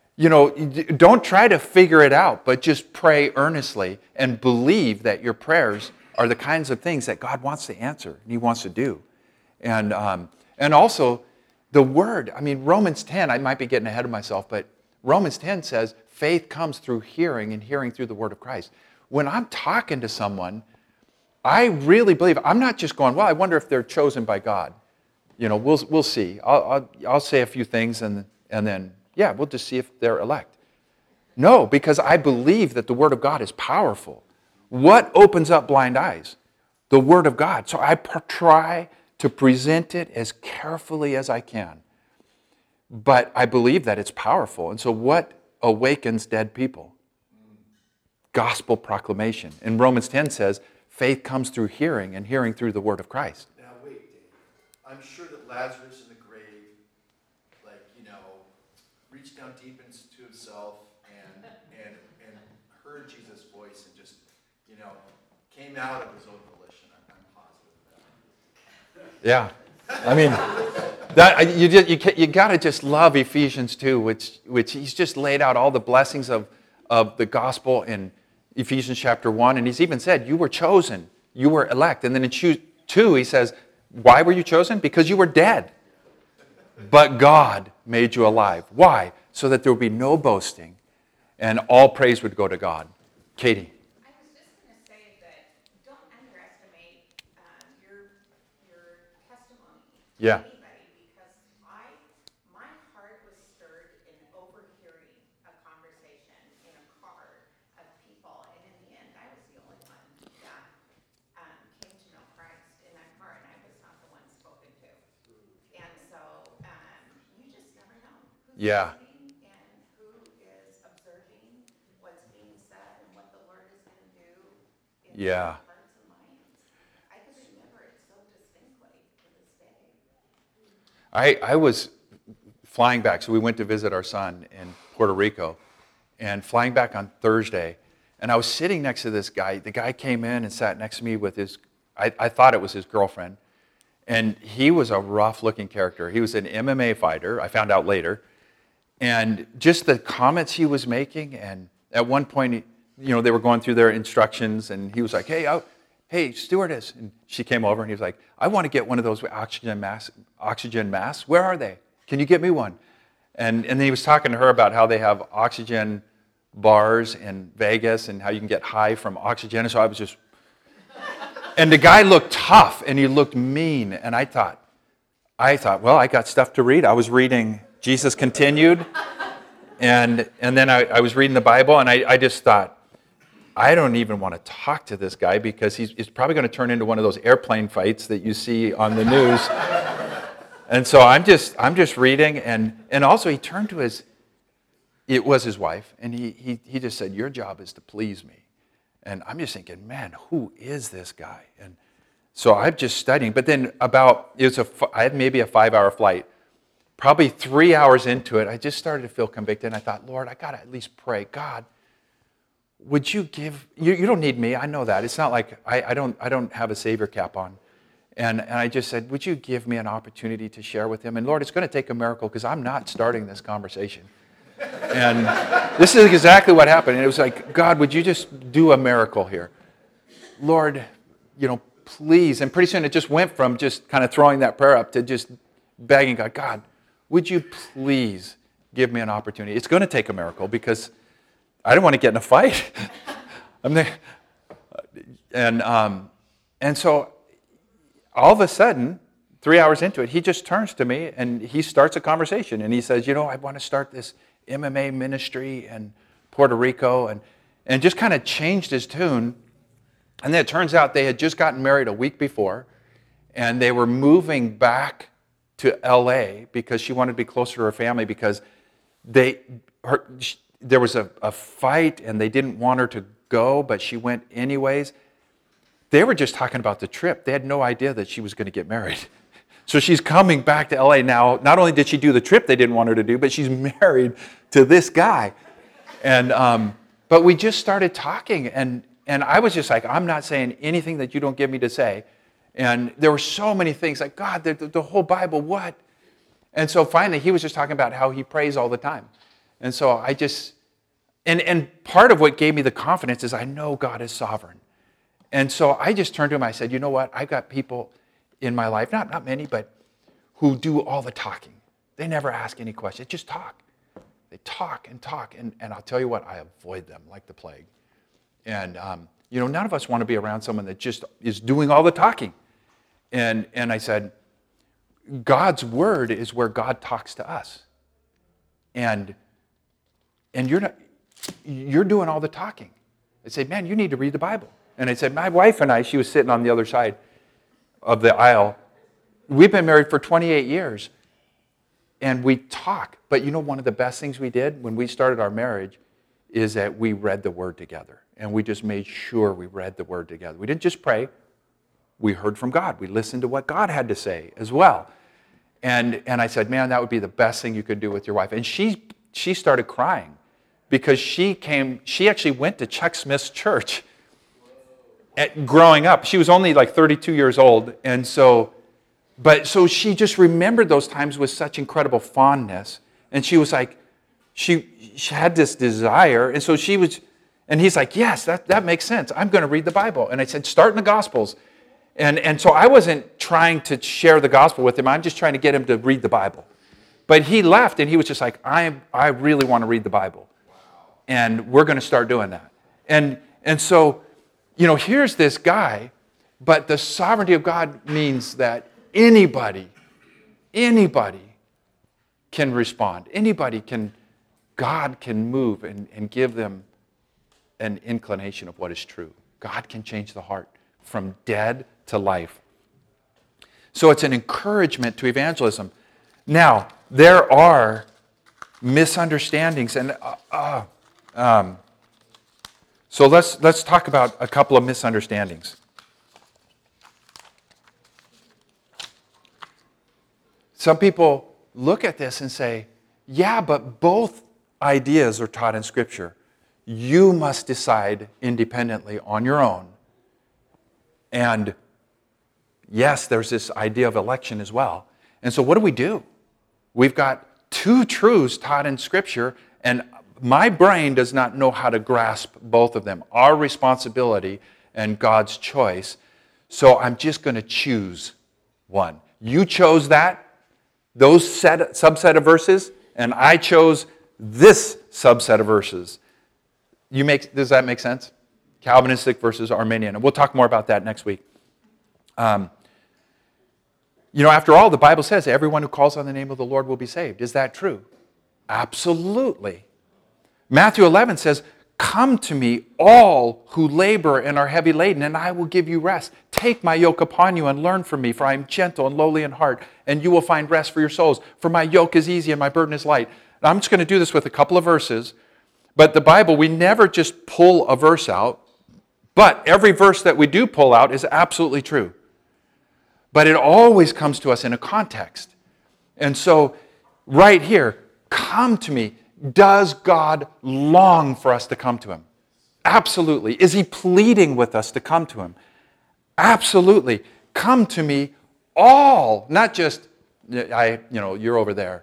don't try to figure it out, but just pray earnestly and believe that your prayers are the kinds of things that God wants to answer and he wants to do. And also, the word, Romans 10, I might be getting ahead of myself, but Romans 10 says faith comes through hearing and hearing through the word of Christ. When I'm talking to someone, I really believe, I'm not just going, well, I wonder if they're chosen by God. We'll see. I'll say a few things and then, yeah, we'll just see if they're elect. No, because I believe that the word of God is powerful. What opens up blind eyes? The word of God. So I try to present it as carefully as I can. But I believe that it's powerful. And so what awakens dead people? gospel proclamation. And Romans 10 says, faith comes through hearing, and hearing through the word of Christ. Now wait, Dave. I'm sure that Lazarus in the grave, reached down deep into himself and heard Jesus' voice and just, came out of his own volition. I'm positive of that. Yeah. I mean, you got to just love Ephesians 2, which he's just laid out all the blessings of the gospel in Ephesians chapter 1. And he's even said, you were chosen, you were elect. And then in 2, he says, why were you chosen? Because you were dead. But God made you alive. Why? So that there would be no boasting and all praise would go to God. Katie. I was just going to say that don't underestimate your testimony Yeah. to anybody, because my heart was stirred in overhearing a conversation in a car of people, and in the end, I was the only one that came to know Christ in that car, and I was not the one spoken to. And so you just never know who's Yeah. listening and who is observing what's being said and what the Lord is going to do in Yeah. their hearts and minds. I can remember it so distinctly to this day. I was flying back, so we went to visit our son in Puerto Rico, and flying back on Thursday, and I was sitting next to this guy. The guy came in and sat next to me with I thought it was his girlfriend, and he was a rough-looking character. He was an MMA fighter, I found out later, and just the comments he was making, and at one point, they were going through their instructions, and he was like, hey, stewardess. And she came over, and he was like, I want to get one of those oxygen masks. Where are they? Can you get me one? And then he was talking to her about how they have oxygen bars in Vegas and how you can get high from oxygen. And so I was just... And the guy looked tough, and he looked mean. And I thought, well, I got stuff to read. I was reading Jesus Continued, and then I was reading the Bible, and I just thought, I don't even want to talk to this guy because he's probably going to turn into one of those airplane fights that you see on the news. And so I'm just reading, and also he turned to it was his wife, and he just said, your job is to please me. And I'm just thinking, man, who is this guy? And so I'm just studying. But then I had maybe a 5-hour flight. Probably 3 hours into it, I just started to feel convicted. And I thought, Lord, I got to at least pray. God, would you give, you don't need me, I know that. It's not like I don't have a Savior cap on. And I just said, would you give me an opportunity to share with him? And Lord, it's going to take a miracle because I'm not starting this conversation. And this is exactly what happened. And it was like, God, would you just do a miracle here? Lord, please. And pretty soon it just went from just kind of throwing that prayer up to just begging God, God, would you please give me an opportunity? It's going to take a miracle because I don't want to get in a fight. And so all of a sudden, 3 hours into it, he just turns to me and he starts a conversation. And he says, I want to start this MMA ministry in Puerto Rico, and just kind of changed his tune. And then it turns out they had just gotten married a week before, and they were moving back to LA because she wanted to be closer to her family because there was a fight and they didn't want her to go, but she went anyways. They were just talking about the trip. They had no idea that she was going to get married. So she's coming back to LA now. Not only did she do the trip they didn't want her to do, but she's married to this guy. And but we just started talking, and I was just like, I'm not saying anything that you don't give me to say. And there were so many things like, God, the whole Bible, what? And so finally, he was just talking about how he prays all the time. And so I just, and part of what gave me the confidence is I know God is sovereign. And so I just turned to him, I said, you know what? I've got people in my life, not many, but who do all the talking. They never ask any questions, just talk. They talk and talk, and I'll tell you what, I avoid them like the plague. And, none of us want to be around someone that just is doing all the talking. And I said, God's word is where God talks to us. And you're doing all the talking. I said, man, you need to read the Bible. And I said, my wife and I, she was sitting on the other side of the aisle. We've been married for 28 years. And we talk. But one of the best things we did when we started our marriage is that we read the Word together. and we just made sure we read the Word together. We didn't just pray. We heard from God. We listened to what God had to say as well. And I said, man, that would be the best thing you could do with your wife. And she started crying because she actually went to Chuck Smith's church growing up. She was only like 32 years old. And so she just remembered those times with such incredible fondness. And she was like, she had this desire. And so and he's like, yes, that makes sense. I'm going to read the Bible. And I said, start in the Gospels. And so I wasn't trying to share the gospel with him. I'm just trying to get him to read the Bible. But he left, and he was just like, I really want to read the Bible. And we're going to start doing that. And so, here's this guy, but the sovereignty of God means that anybody can respond. God can move and give them an inclination of what is true. God can change the heart from dead to life. So it's an encouragement to evangelism. Now, there are misunderstandings, and so let's talk about a couple of misunderstandings. Some people look at this and say, yeah, but both ideas are taught in Scripture. You must decide independently on your own. And yes, there's this idea of election as well. And so what do? We've got two truths taught in Scripture, and my brain does not know how to grasp both of them. Our responsibility and God's choice. So I'm just going to choose one. You chose those subset of verses, and I chose this subset of verses. Does that make sense? Calvinistic versus Arminian. And we'll talk more about that next week. After all, the Bible says everyone who calls on the name of the Lord will be saved. Is that true? Absolutely. Matthew 11 says, come to me, all who labor and are heavy laden, and I will give you rest. Take my yoke upon you and learn from me, for I am gentle and lowly in heart, and you will find rest for your souls. For my yoke is easy and my burden is light. Now, I'm just going to do this with a couple of verses, but the Bible, we never just pull a verse out, but every verse that we do pull out is absolutely true. But it always comes to us in a context. And so, right here, come to me. Does God long for us to come to Him? Absolutely. Is He pleading with us to come to Him? Absolutely. Come to me all, not just, you're over there.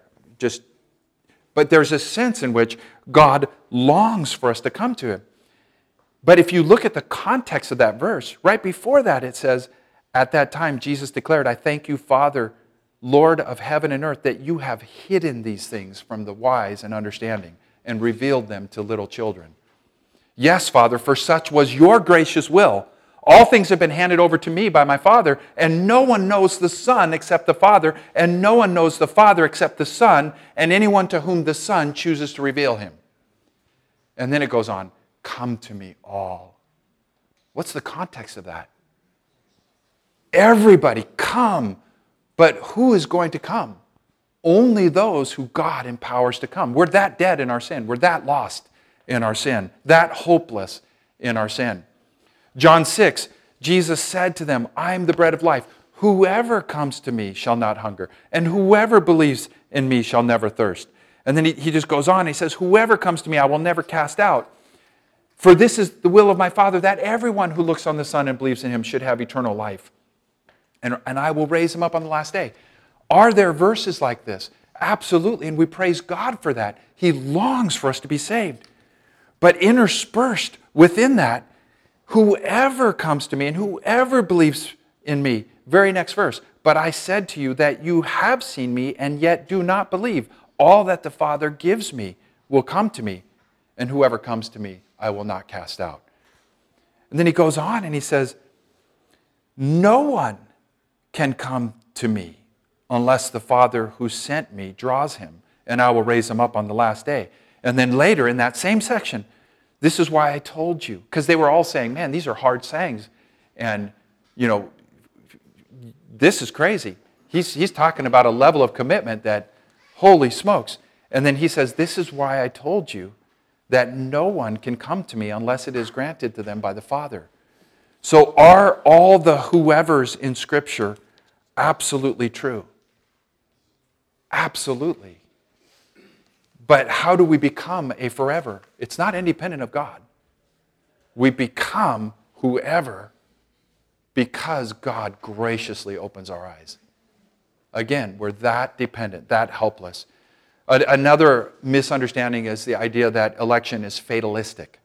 But there's a sense in which God longs for us to come to Him. But if you look at the context of that verse, right before that it says, at that time Jesus declared, I thank you, Father, Lord of heaven and earth, that you have hidden these things from the wise and understanding and revealed them to little children. Yes, Father, for such was your gracious will. All things have been handed over to me by my Father, and no one knows the Son except the Father, and no one knows the Father except the Son, and anyone to whom the Son chooses to reveal Him. And then it goes on, come to me all. What's the context of that? Everybody come. But who is going to come? Only those who God empowers to come. We're that dead in our sin. We're that lost in our sin. That hopeless in our sin. John 6, Jesus said to them, I am the bread of life. Whoever comes to me shall not hunger, and whoever believes in me shall never thirst. And then he just goes on. He says, whoever comes to me I will never cast out. For this is the will of my Father, that everyone who looks on the Son and believes in Him should have eternal life. And I will raise him up on the last day. Are there verses like this? Absolutely, and we praise God for that. He longs for us to be saved. But interspersed within that, whoever comes to me and whoever believes in me, very next verse, but I said to you that you have seen me and yet do not believe. All that the Father gives me will come to me, and whoever comes to me I will not cast out. And then he goes on and he says, no one can come to me unless the Father who sent me draws him, and I will raise him up on the last day. And then later in that same section, this is why I told you, because they were all saying, man, these are hard sayings, and this is crazy. He's talking about a level of commitment that, holy smokes. And then he says, this is why I told you that no one can come to me unless it is granted to them by the Father. So are all the whoever's in Scripture absolutely true? Absolutely. But how do we become a forever? It's not independent of God. We become whoever because God graciously opens our eyes. Again, we're that dependent, that helpless. Another misunderstanding is the idea that election is fatalistic.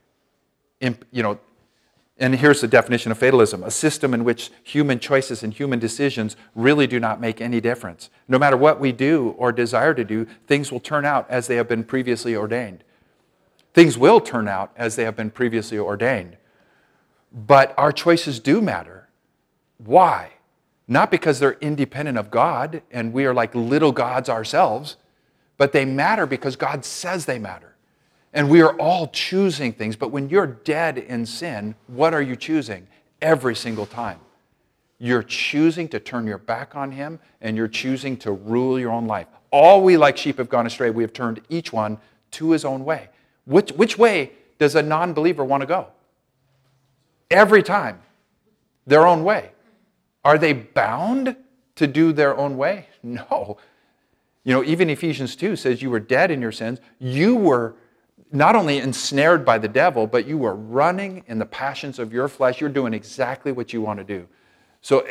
And here's the definition of fatalism: a system in which human choices and human decisions really do not make any difference. No matter what we do or desire to do, things will turn out as they have been previously ordained. Things will turn out as they have been previously ordained. But our choices do matter. Why? Not because they're independent of God and we are like little gods ourselves, but they matter because God says they matter. And we are all choosing things, but when you're dead in sin, what are you choosing? Every single time. You're choosing to turn your back on Him, and you're choosing to rule your own life. All we like sheep have gone astray. We have turned each one to his own way. Which way does a non-believer want to go? Every time. Their own way. Are they bound to do their own way? No. Even Ephesians 2 says you were dead in your sins. You were not only ensnared by the devil, but you were running in the passions of your flesh. You're doing exactly what you want to do. So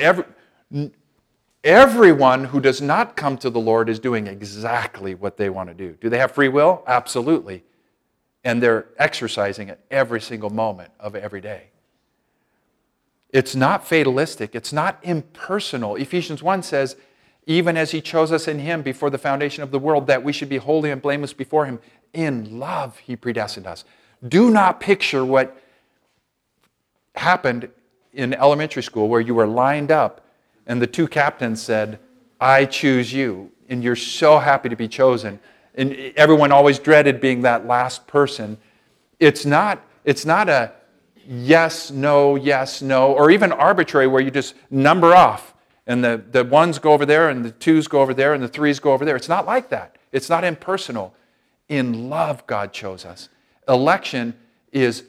everyone who does not come to the Lord is doing exactly what they want to do. Do they have free will? Absolutely. And they're exercising it every single moment of every day. It's not fatalistic. It's not impersonal. Ephesians 1 says, even as He chose us in Him before the foundation of the world, that we should be holy and blameless before Him. In love, He predestined us. Do not picture what happened in elementary school where you were lined up and the two captains said, I choose you. And you're so happy to be chosen. And everyone always dreaded being that last person. It's not a yes, no, or even arbitrary where you just number off. And the ones go over there, and the twos go over there, and the threes go over there. It's not like that. It's not impersonal. In love, God chose us. Election is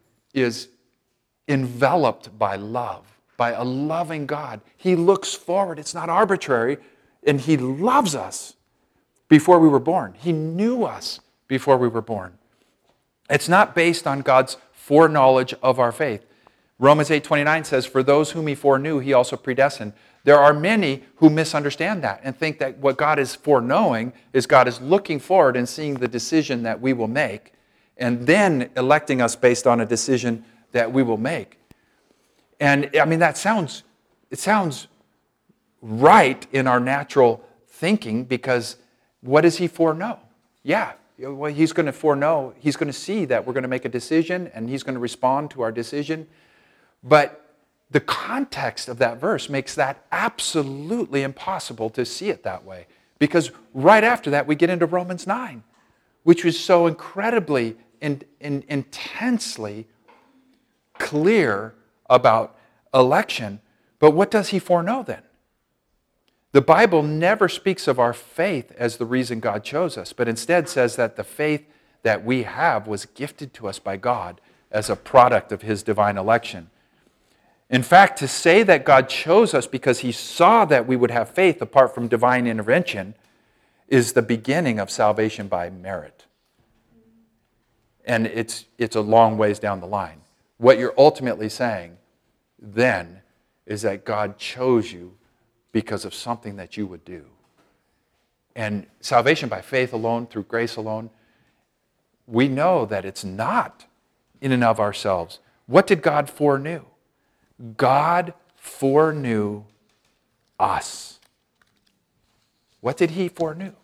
enveloped by love, by a loving God. He looks forward. It's not arbitrary, and He loves us before we were born. He knew us before we were born. It's not based on God's foreknowledge of our faith. Romans 8:29 says, for those whom He foreknew, He also predestined. There are many who misunderstand that and think that what God is foreknowing is God is looking forward and seeing the decision that we will make and then electing us based on a decision that we will make. And it sounds right in our natural thinking because what does He foreknow? Yeah, well, He's going to foreknow. He's going to see that we're going to make a decision and He's going to respond to our decision. But the context of that verse makes that absolutely impossible to see it that way. Because right after that, we get into Romans 9, which was so incredibly and intensely clear about election. But what does He foreknow then? The Bible never speaks of our faith as the reason God chose us, but instead says that the faith that we have was gifted to us by God as a product of His divine election. In fact, to say that God chose us because He saw that we would have faith apart from divine intervention is the beginning of salvation by merit. And it's a long ways down the line. What you're ultimately saying then is that God chose you because of something that you would do. And salvation by faith alone, through grace alone, we know that it's not in and of ourselves. What did God foreknew? God foreknew us. What did He foreknew? It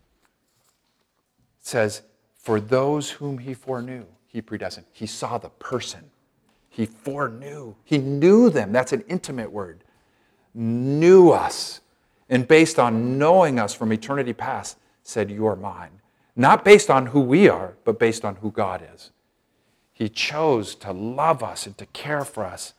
says, for those whom He foreknew, He predestined. He saw the person. He foreknew. He knew them. That's an intimate word. Knew us. And based on knowing us from eternity past, said, you're mine. Not based on who we are, but based on who God is. He chose to love us and to care for us.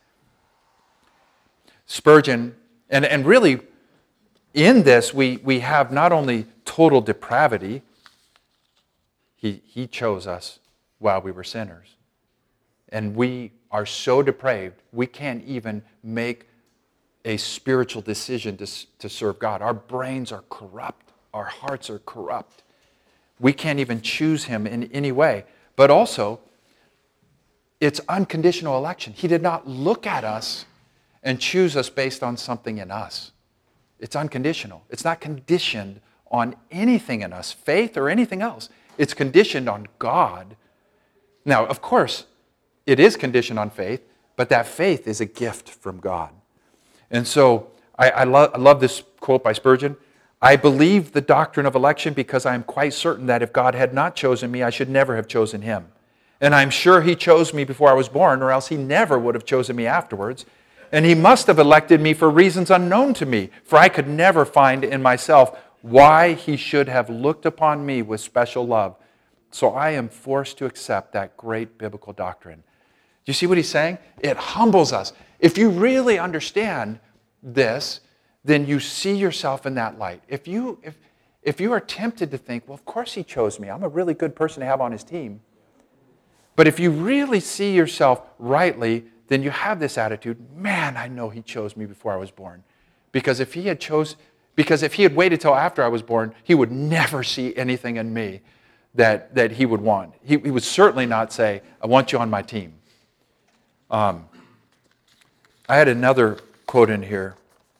Spurgeon, and really in this we have not only total depravity, he chose us while we were sinners. And we are so depraved, we can't even make a spiritual decision to serve God. Our brains are corrupt. Our hearts are corrupt. We can't even choose Him in any way. But also, it's unconditional election. He did not look at us and choose us based on something in us. It's unconditional. It's not conditioned on anything in us, faith or anything else. It's conditioned on God. Now, of course, it is conditioned on faith, but that faith is a gift from God. And so I love this quote by Spurgeon. I believe the doctrine of election because I am quite certain that if God had not chosen me, I should never have chosen Him. And I'm sure He chose me before I was born, or else He never would have chosen me afterwards. And He must have elected me for reasons unknown to me, for I could never find in myself why He should have looked upon me with special love. So I am forced to accept that great biblical doctrine. Do you see what he's saying? It humbles us. If you really understand this, then you see yourself in that light. If you are tempted to think, well, of course He chose me. I'm a really good person to have on His team. But if you really see yourself rightly, then you have this attitude, man, I know He chose me before I was born. Because if He had waited till after I was born, He would never see anything in me that He would want. He would certainly not say, I want you on my team. I had another quote in here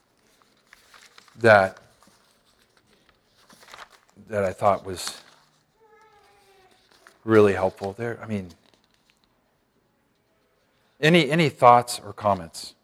that I thought was really helpful. Any thoughts or comments?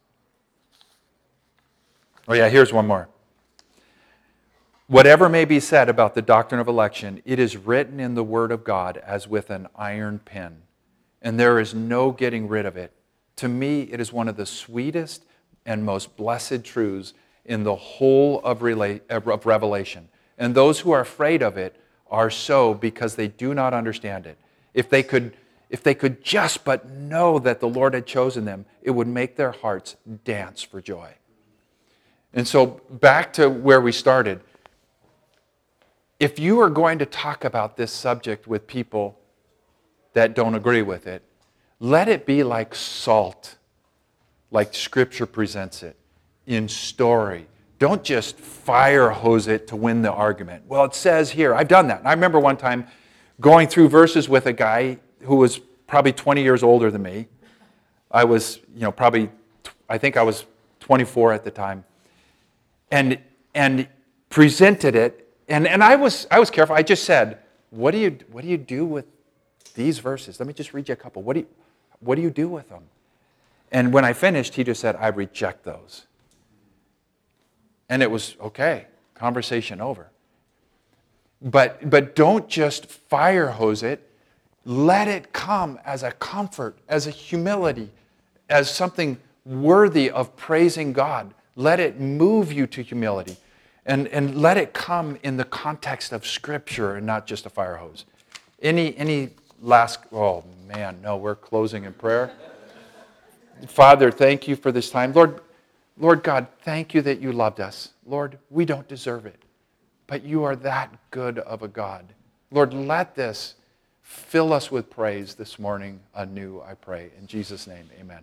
Oh yeah, here's one more. Whatever may be said about the doctrine of election, it is written in the Word of God as with an iron pen, and there is no getting rid of it. To me, it is one of the sweetest and most blessed truths in the whole of Revelation. And those who are afraid of it are so because they do not understand it. If they could just but know that the Lord had chosen them, it would make their hearts dance for joy. And so back to where we started. If you are going to talk about this subject with people that don't agree with it, let it be like salt, like Scripture presents it, in story. Don't just fire hose it to win the argument. Well, it says here, I've done that. I remember one time going through verses with a guy who was probably 20 years older than me. I was, I think I was 24 at the time. And presented it. And I was careful. I just said, what do you do with these verses? Let me just read you a couple. What do you do with them? And when I finished, he just said, I reject those. And it was okay, conversation over. But don't just fire hose it. Let it come as a comfort, as a humility, as something worthy of praising God. Let it move you to humility. And let it come in the context of Scripture and not just a fire hose. Any last, oh man, no, we're closing in prayer. Father, thank you for this time. Lord God, thank you that you loved us. Lord, we don't deserve it, but you are that good of a God. Lord, let this fill us with praise this morning anew, I pray. In Jesus' name, amen.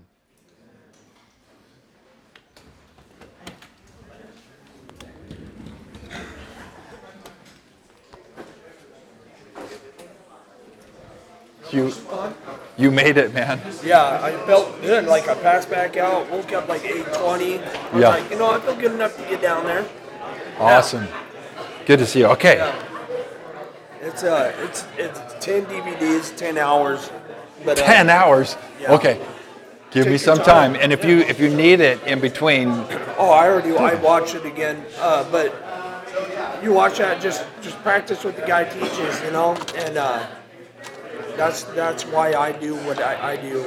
You made it, man. Yeah, I felt good. Like I passed back out, woke up like 8:20. I was like, I feel good enough to get down there. Awesome. Yeah. Good to see you. Okay. Yeah. It's 10 DVDs, 10 hours. But 10 hours? Yeah. Okay. Give me some time. And if you need it in between. Oh, I watched it again. But you watch that, just practice what the guy teaches, and that's why I do what I do.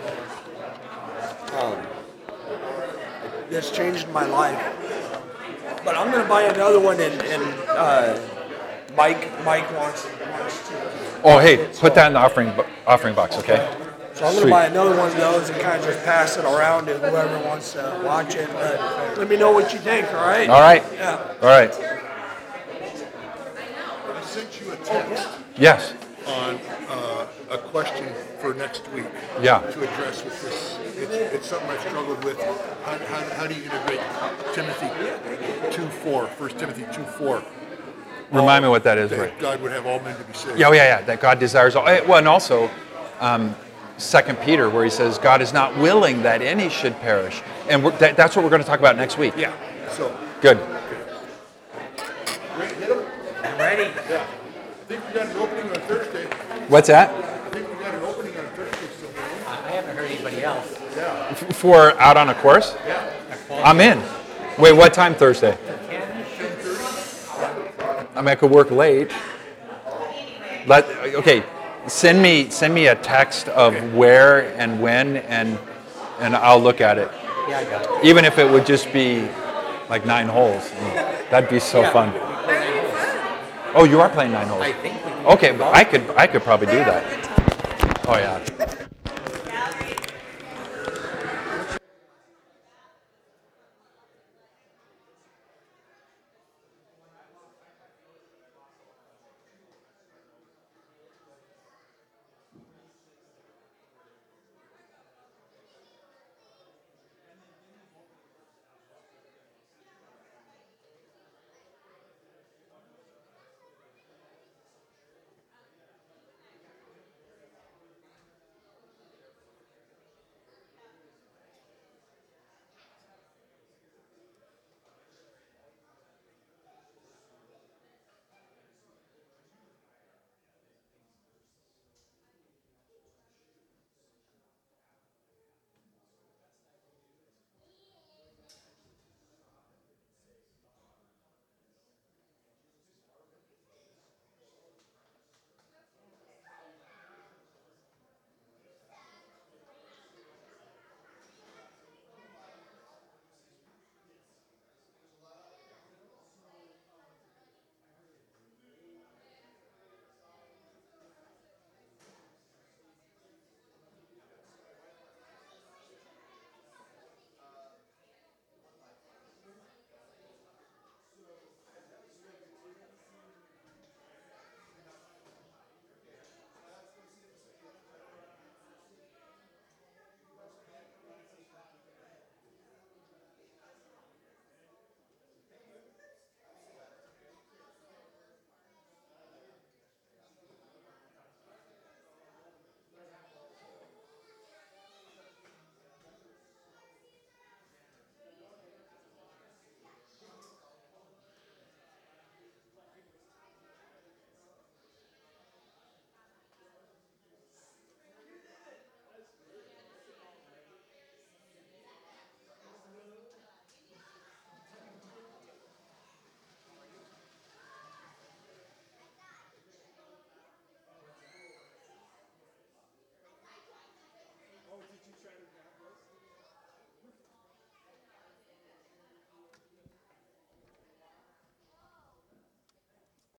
This changed my life. But I'm gonna buy another one, and Mike wants to. Oh, hey, put that in the offering box, okay? So I'm gonna buy another one of those and kind of just pass it around to whoever wants to watch it. But let me know what you think. All right. All right. Yeah. All right. I sent you a text Yes. on a question for next week. Yeah. To address with this. It's something I've struggled with. How do you integrate Timothy 2:4, 1 Timothy 2:4? Remind me what that is, That right? God would have all men to be saved. Yeah. That God desires all. Well, and also, 2 Peter, where he says, God is not willing that any should perish. And that's what we're going to talk about next week. Yeah. So. Good. Great, hit 'em. I'm ready. Yeah. I think we got an opening on Thursday. What's that? I think we got an opening on Thursday. So. I haven't heard anybody else. Yeah. For out on a course? Yeah. I'm in. Wait, what time Thursday? I mean, I could work late. Okay, send me a text of where and when, and I'll look at it. Yeah, I got it. Even if it would just be like 9 holes, that'd be so fun. Oh, you are playing 9 holes. I think we can. Okay, but I could probably do that. Oh yeah.